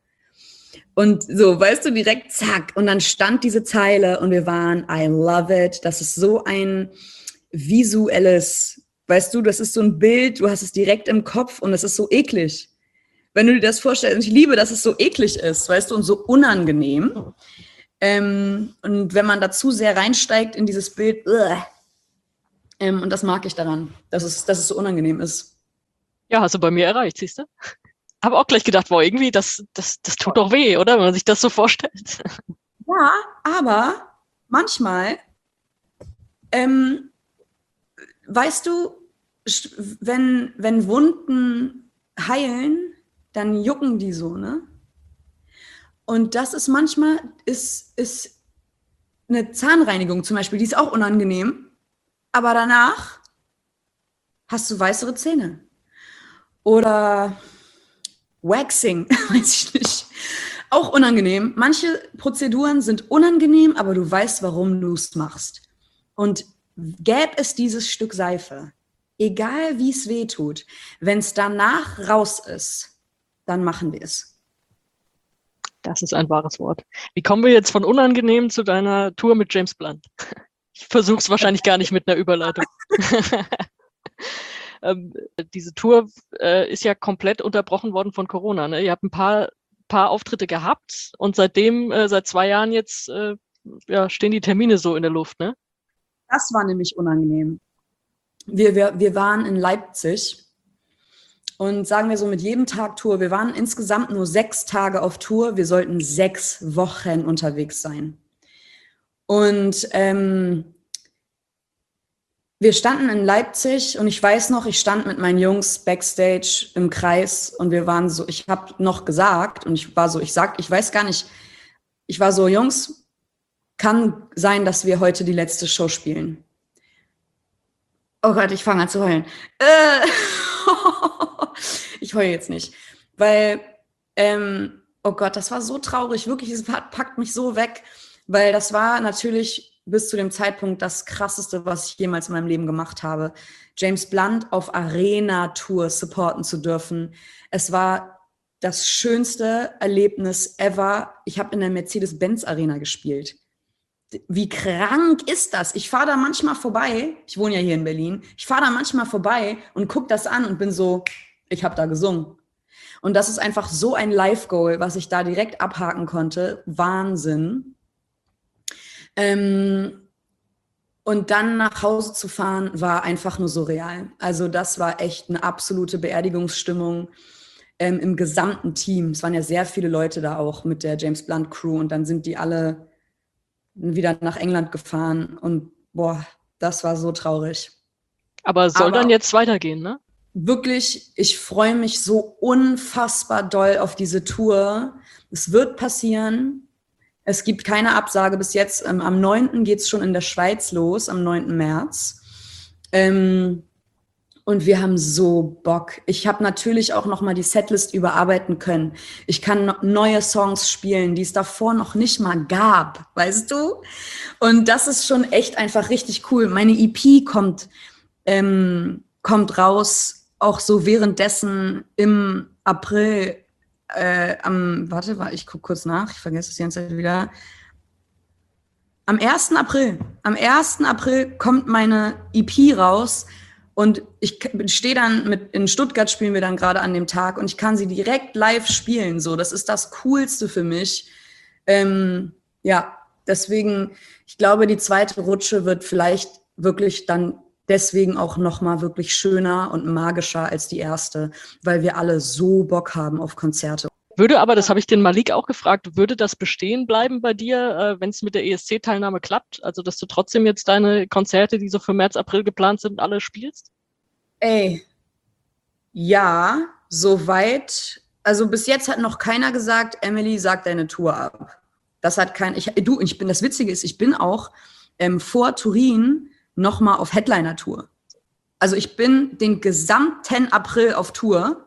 Und so, weißt du, direkt zack. Und dann stand diese Zeile und wir waren, I love it. Das ist so ein visuelles, weißt du, das ist so ein Bild, du hast es direkt im Kopf und es ist so eklig. Wenn du dir das vorstellst, und ich liebe, dass es so eklig ist, weißt du, und so unangenehm. Ähm, und wenn man dazu sehr reinsteigt in dieses Bild, ähm, und das mag ich daran, dass es, dass es so unangenehm ist. Ja, hast du bei mir erreicht, siehst du? Habe auch gleich gedacht, wow, irgendwie, das, das, das tut doch weh, oder? Wenn man sich das so vorstellt. Ja, aber manchmal, ähm, weißt du, wenn, wenn Wunden heilen, dann jucken die so, ne? Und das ist manchmal, ist, ist eine Zahnreinigung zum Beispiel, die ist auch unangenehm, aber danach hast du weißere Zähne. Oder Waxing, weiß ich nicht, auch unangenehm. Manche Prozeduren sind unangenehm, aber du weißt, warum du es machst. Und gäbe es dieses Stück Seife, egal wie es weh tut, wenn es danach raus ist, dann machen wir es. Das ist ein wahres Wort. Wie kommen wir jetzt von unangenehm zu deiner Tour mit James Blunt? Ich versuche es wahrscheinlich gar nicht mit einer Überleitung. ähm, diese Tour äh, ist ja komplett unterbrochen worden von Corona. Ne? Ihr habt ein paar paar Auftritte gehabt und seitdem, äh, seit zwei Jahren jetzt, äh, ja, stehen die Termine so in der Luft, ne? Das war nämlich unangenehm. Wir, wir, wir waren in Leipzig und sagen wir so mit jedem Tag Tour, wir waren insgesamt nur sechs Tage auf Tour, wir sollten sechs Wochen unterwegs sein. Und ähm, wir standen in Leipzig und ich weiß noch, ich stand mit meinen Jungs backstage im Kreis und wir waren so, ich habe noch gesagt und ich war so, ich sag, ich weiß gar nicht, ich war so, Jungs, kann sein, dass wir heute die letzte Show spielen. Oh Gott, ich fange an zu heulen. Äh, ich heule jetzt nicht, weil, ähm, oh Gott, das war so traurig, wirklich, es packt mich so weg, weil das war natürlich bis zu dem Zeitpunkt das Krasseste, was ich jemals in meinem Leben gemacht habe. James Blunt auf Arena-Tour supporten zu dürfen. Es war das schönste Erlebnis ever. Ich habe in der Mercedes-Benz-Arena gespielt. Wie krank ist das? Ich fahre da manchmal vorbei, ich wohne ja hier in Berlin, ich fahre da manchmal vorbei und gucke das an und bin so, ich habe da gesungen. Und das ist einfach so ein Life-Goal, was ich da direkt abhaken konnte. Wahnsinn. Ähm, und dann nach Hause zu fahren, war einfach nur surreal. Also das war echt eine absolute Beerdigungsstimmung ähm, im gesamten Team. Es waren ja sehr viele Leute da auch mit der James Blunt Crew und dann sind die alle wieder nach England gefahren und boah, das war so traurig. Aber soll Aber dann jetzt weitergehen, ne? Wirklich, ich freue mich so unfassbar doll auf diese Tour. Es wird passieren. Es gibt keine Absage bis jetzt. Ähm, am neunten geht es schon in der Schweiz los, am neunten März. Ähm, Und wir haben so Bock. Ich habe natürlich auch noch mal die Setlist überarbeiten können. Ich kann no- neue Songs spielen, die es davor noch nicht mal gab, weißt du? Und das ist schon echt einfach richtig cool. Meine E P kommt, ähm, kommt raus, auch so währenddessen im April, äh, am, warte, warte, ich gucke kurz nach, ich vergesse es die ganze Zeit wieder. Am ersten April, am ersten April kommt meine E P raus. Und ich stehe dann mit, in Stuttgart spielen wir dann gerade an dem Tag und ich kann sie direkt live spielen. So, das ist das Coolste für mich. Ähm, ja, deswegen, ich glaube, die zweite Rutsche wird vielleicht wirklich dann deswegen auch nochmal wirklich schöner und magischer als die erste, weil wir alle so Bock haben auf Konzerte. Würde aber, das habe ich den Malik auch gefragt, würde das bestehen bleiben bei dir, äh, wenn es mit der E S C-Teilnahme klappt? Also, dass du trotzdem jetzt deine Konzerte, die so für März, April geplant sind, alle spielst? Ey, ja, soweit. Also bis jetzt hat noch keiner gesagt, Emily, sag deine Tour ab. Das hat kein, ich, du, ich bin, das Witzige ist, ich bin auch ähm, vor Turin nochmal auf Headliner-Tour. Also ich bin den gesamten April auf Tour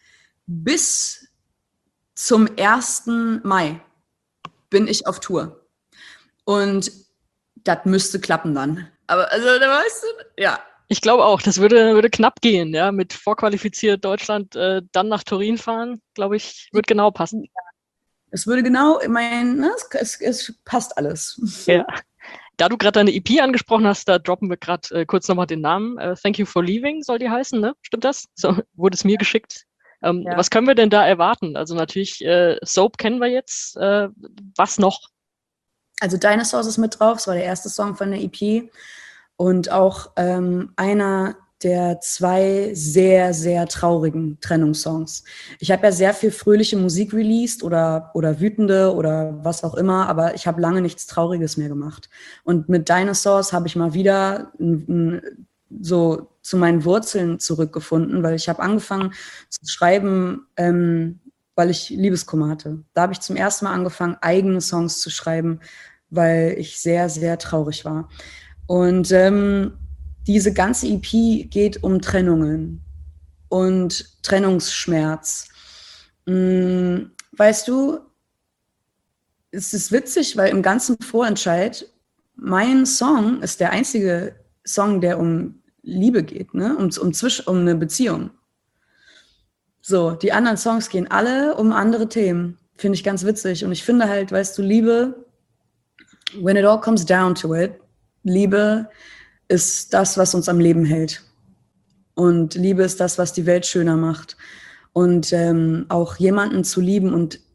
bis zum ersten Mai bin ich auf Tour. Und das müsste klappen dann. Aber also, da weißt du, ja. Ich glaube auch, das würde, würde knapp gehen, ja, mit vorqualifiziert Deutschland äh, dann nach Turin fahren, glaube ich, wird genau passen. Es würde genau, ich meine, ne, es, es passt alles. Ja. Da du gerade deine E P angesprochen hast, da droppen wir gerade äh, kurz nochmal den Namen. Uh, Thank You for Leaving soll die heißen, ne? Stimmt das? So wurde es mir geschickt. Ähm, ja. Was können wir denn da erwarten? Also natürlich, äh, Soap kennen wir jetzt. Äh, was noch? Also Dinosaurs ist mit drauf, das war der erste Song von der E P. Und auch ähm, einer der zwei sehr, sehr traurigen Trennungssongs. Ich habe ja sehr viel fröhliche Musik released oder, oder wütende oder was auch immer, aber ich habe lange nichts Trauriges mehr gemacht. Und mit Dinosaurs habe ich mal wieder n, n, so zu meinen Wurzeln zurückgefunden, weil ich habe angefangen zu schreiben, ähm, weil ich Liebeskummer hatte. Da habe ich zum ersten Mal angefangen, eigene Songs zu schreiben, weil ich sehr, sehr traurig war. Und ähm, diese ganze E P geht um Trennungen und Trennungsschmerz. Hm, weißt du, es ist witzig, weil im ganzen Vorentscheid mein Song ist der einzige Song, der um Liebe geht, ne? um, um, Zwisch- um eine Beziehung. So, die anderen Songs gehen alle um andere Themen. Finde ich ganz witzig. Und ich finde halt, weißt du, Liebe, when it all comes down to it, Liebe ist das, was uns am Leben hält. Und Liebe ist das, was die Welt schöner macht. Und ähm, auch jemanden zu lieben und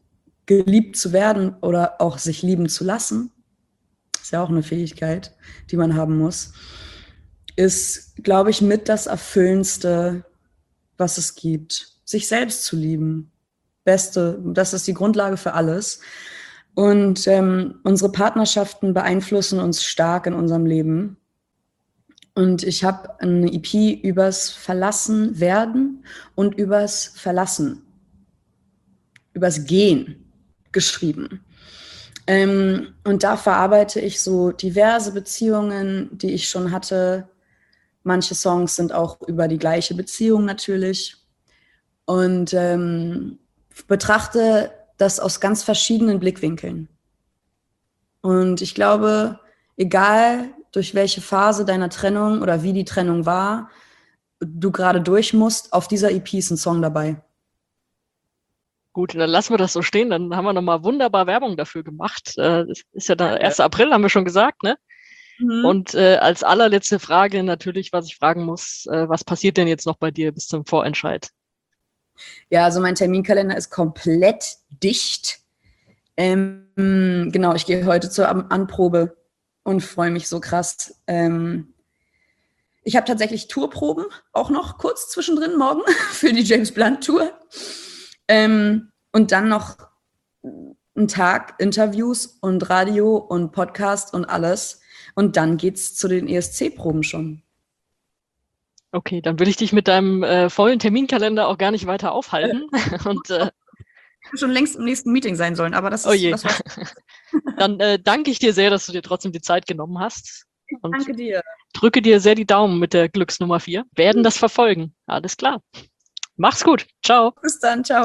geliebt zu werden oder auch sich lieben zu lassen, ist ja auch eine Fähigkeit, die man haben muss, ist, glaube ich, mit das Erfüllendste, was es gibt. Sich selbst zu lieben. Beste, das ist die Grundlage für alles. Und ähm, unsere Partnerschaften beeinflussen uns stark in unserem Leben. Und ich habe eine E P übers Verlassen werden und übers Verlassen, übers Gehen geschrieben. Ähm, und da verarbeite ich so diverse Beziehungen, die ich schon hatte. Manche Songs sind auch über die gleiche Beziehung natürlich. Und ähm, betrachte das aus ganz verschiedenen Blickwinkeln. Und ich glaube, egal durch welche Phase deiner Trennung oder wie die Trennung war, du gerade durch musst, auf dieser E P ist ein Song dabei. Gut, dann lassen wir das so stehen. Dann haben wir nochmal wunderbar Werbung dafür gemacht. Das ist ja der erste April, haben wir schon gesagt, ne? Mhm. Und äh, als allerletzte Frage natürlich, was ich fragen muss, äh, was passiert denn jetzt noch bei dir bis zum Vorentscheid? Ja, also mein Terminkalender ist komplett dicht. Ähm, genau, ich gehe heute zur Anprobe und freue mich so krass. Ähm, ich habe tatsächlich Tourproben, auch noch kurz zwischendrin morgen für die James Blunt Tour. Ähm, und dann noch einen Tag Interviews und Radio und Podcast und alles. Und dann geht's zu den E S C-Proben schon. Okay, dann will ich dich mit deinem äh, vollen Terminkalender auch gar nicht weiter aufhalten. Und, äh, schon längst im nächsten Meeting sein sollen, aber das ist... Oh je. Das war's. Dann äh, danke ich dir sehr, dass du dir trotzdem die Zeit genommen hast. Und danke dir. Drücke dir sehr die Daumen mit der Glücksnummer vier. Werden das verfolgen. Alles klar. Mach's gut. Ciao. Bis dann. Ciao.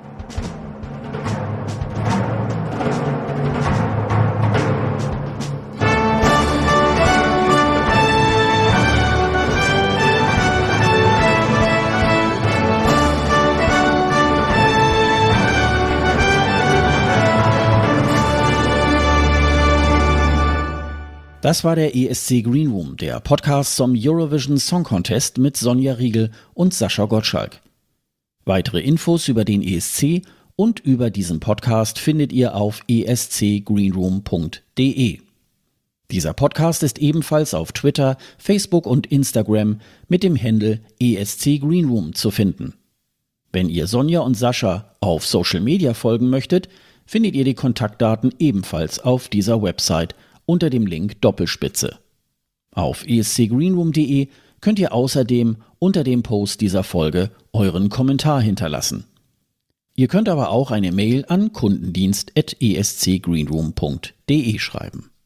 Das war der E S C Green Room, der Podcast zum Eurovision Song Contest mit Sonja Riegel und Sascha Gottschalk. Weitere Infos über den E S C und über diesen Podcast findet ihr auf e s c greenroom punkt d e. Dieser Podcast ist ebenfalls auf Twitter, Facebook und Instagram mit dem Handle E S C Green Room zu finden. Wenn ihr Sonja und Sascha auf Social Media folgen möchtet, findet ihr die Kontaktdaten ebenfalls auf dieser Website unter dem Link Doppelspitze. Auf e s c greenroom punkt d e könnt ihr außerdem unter dem Post dieser Folge euren Kommentar hinterlassen. Ihr könnt aber auch eine Mail an kundendienst at e s c greenroom punkt d e schreiben.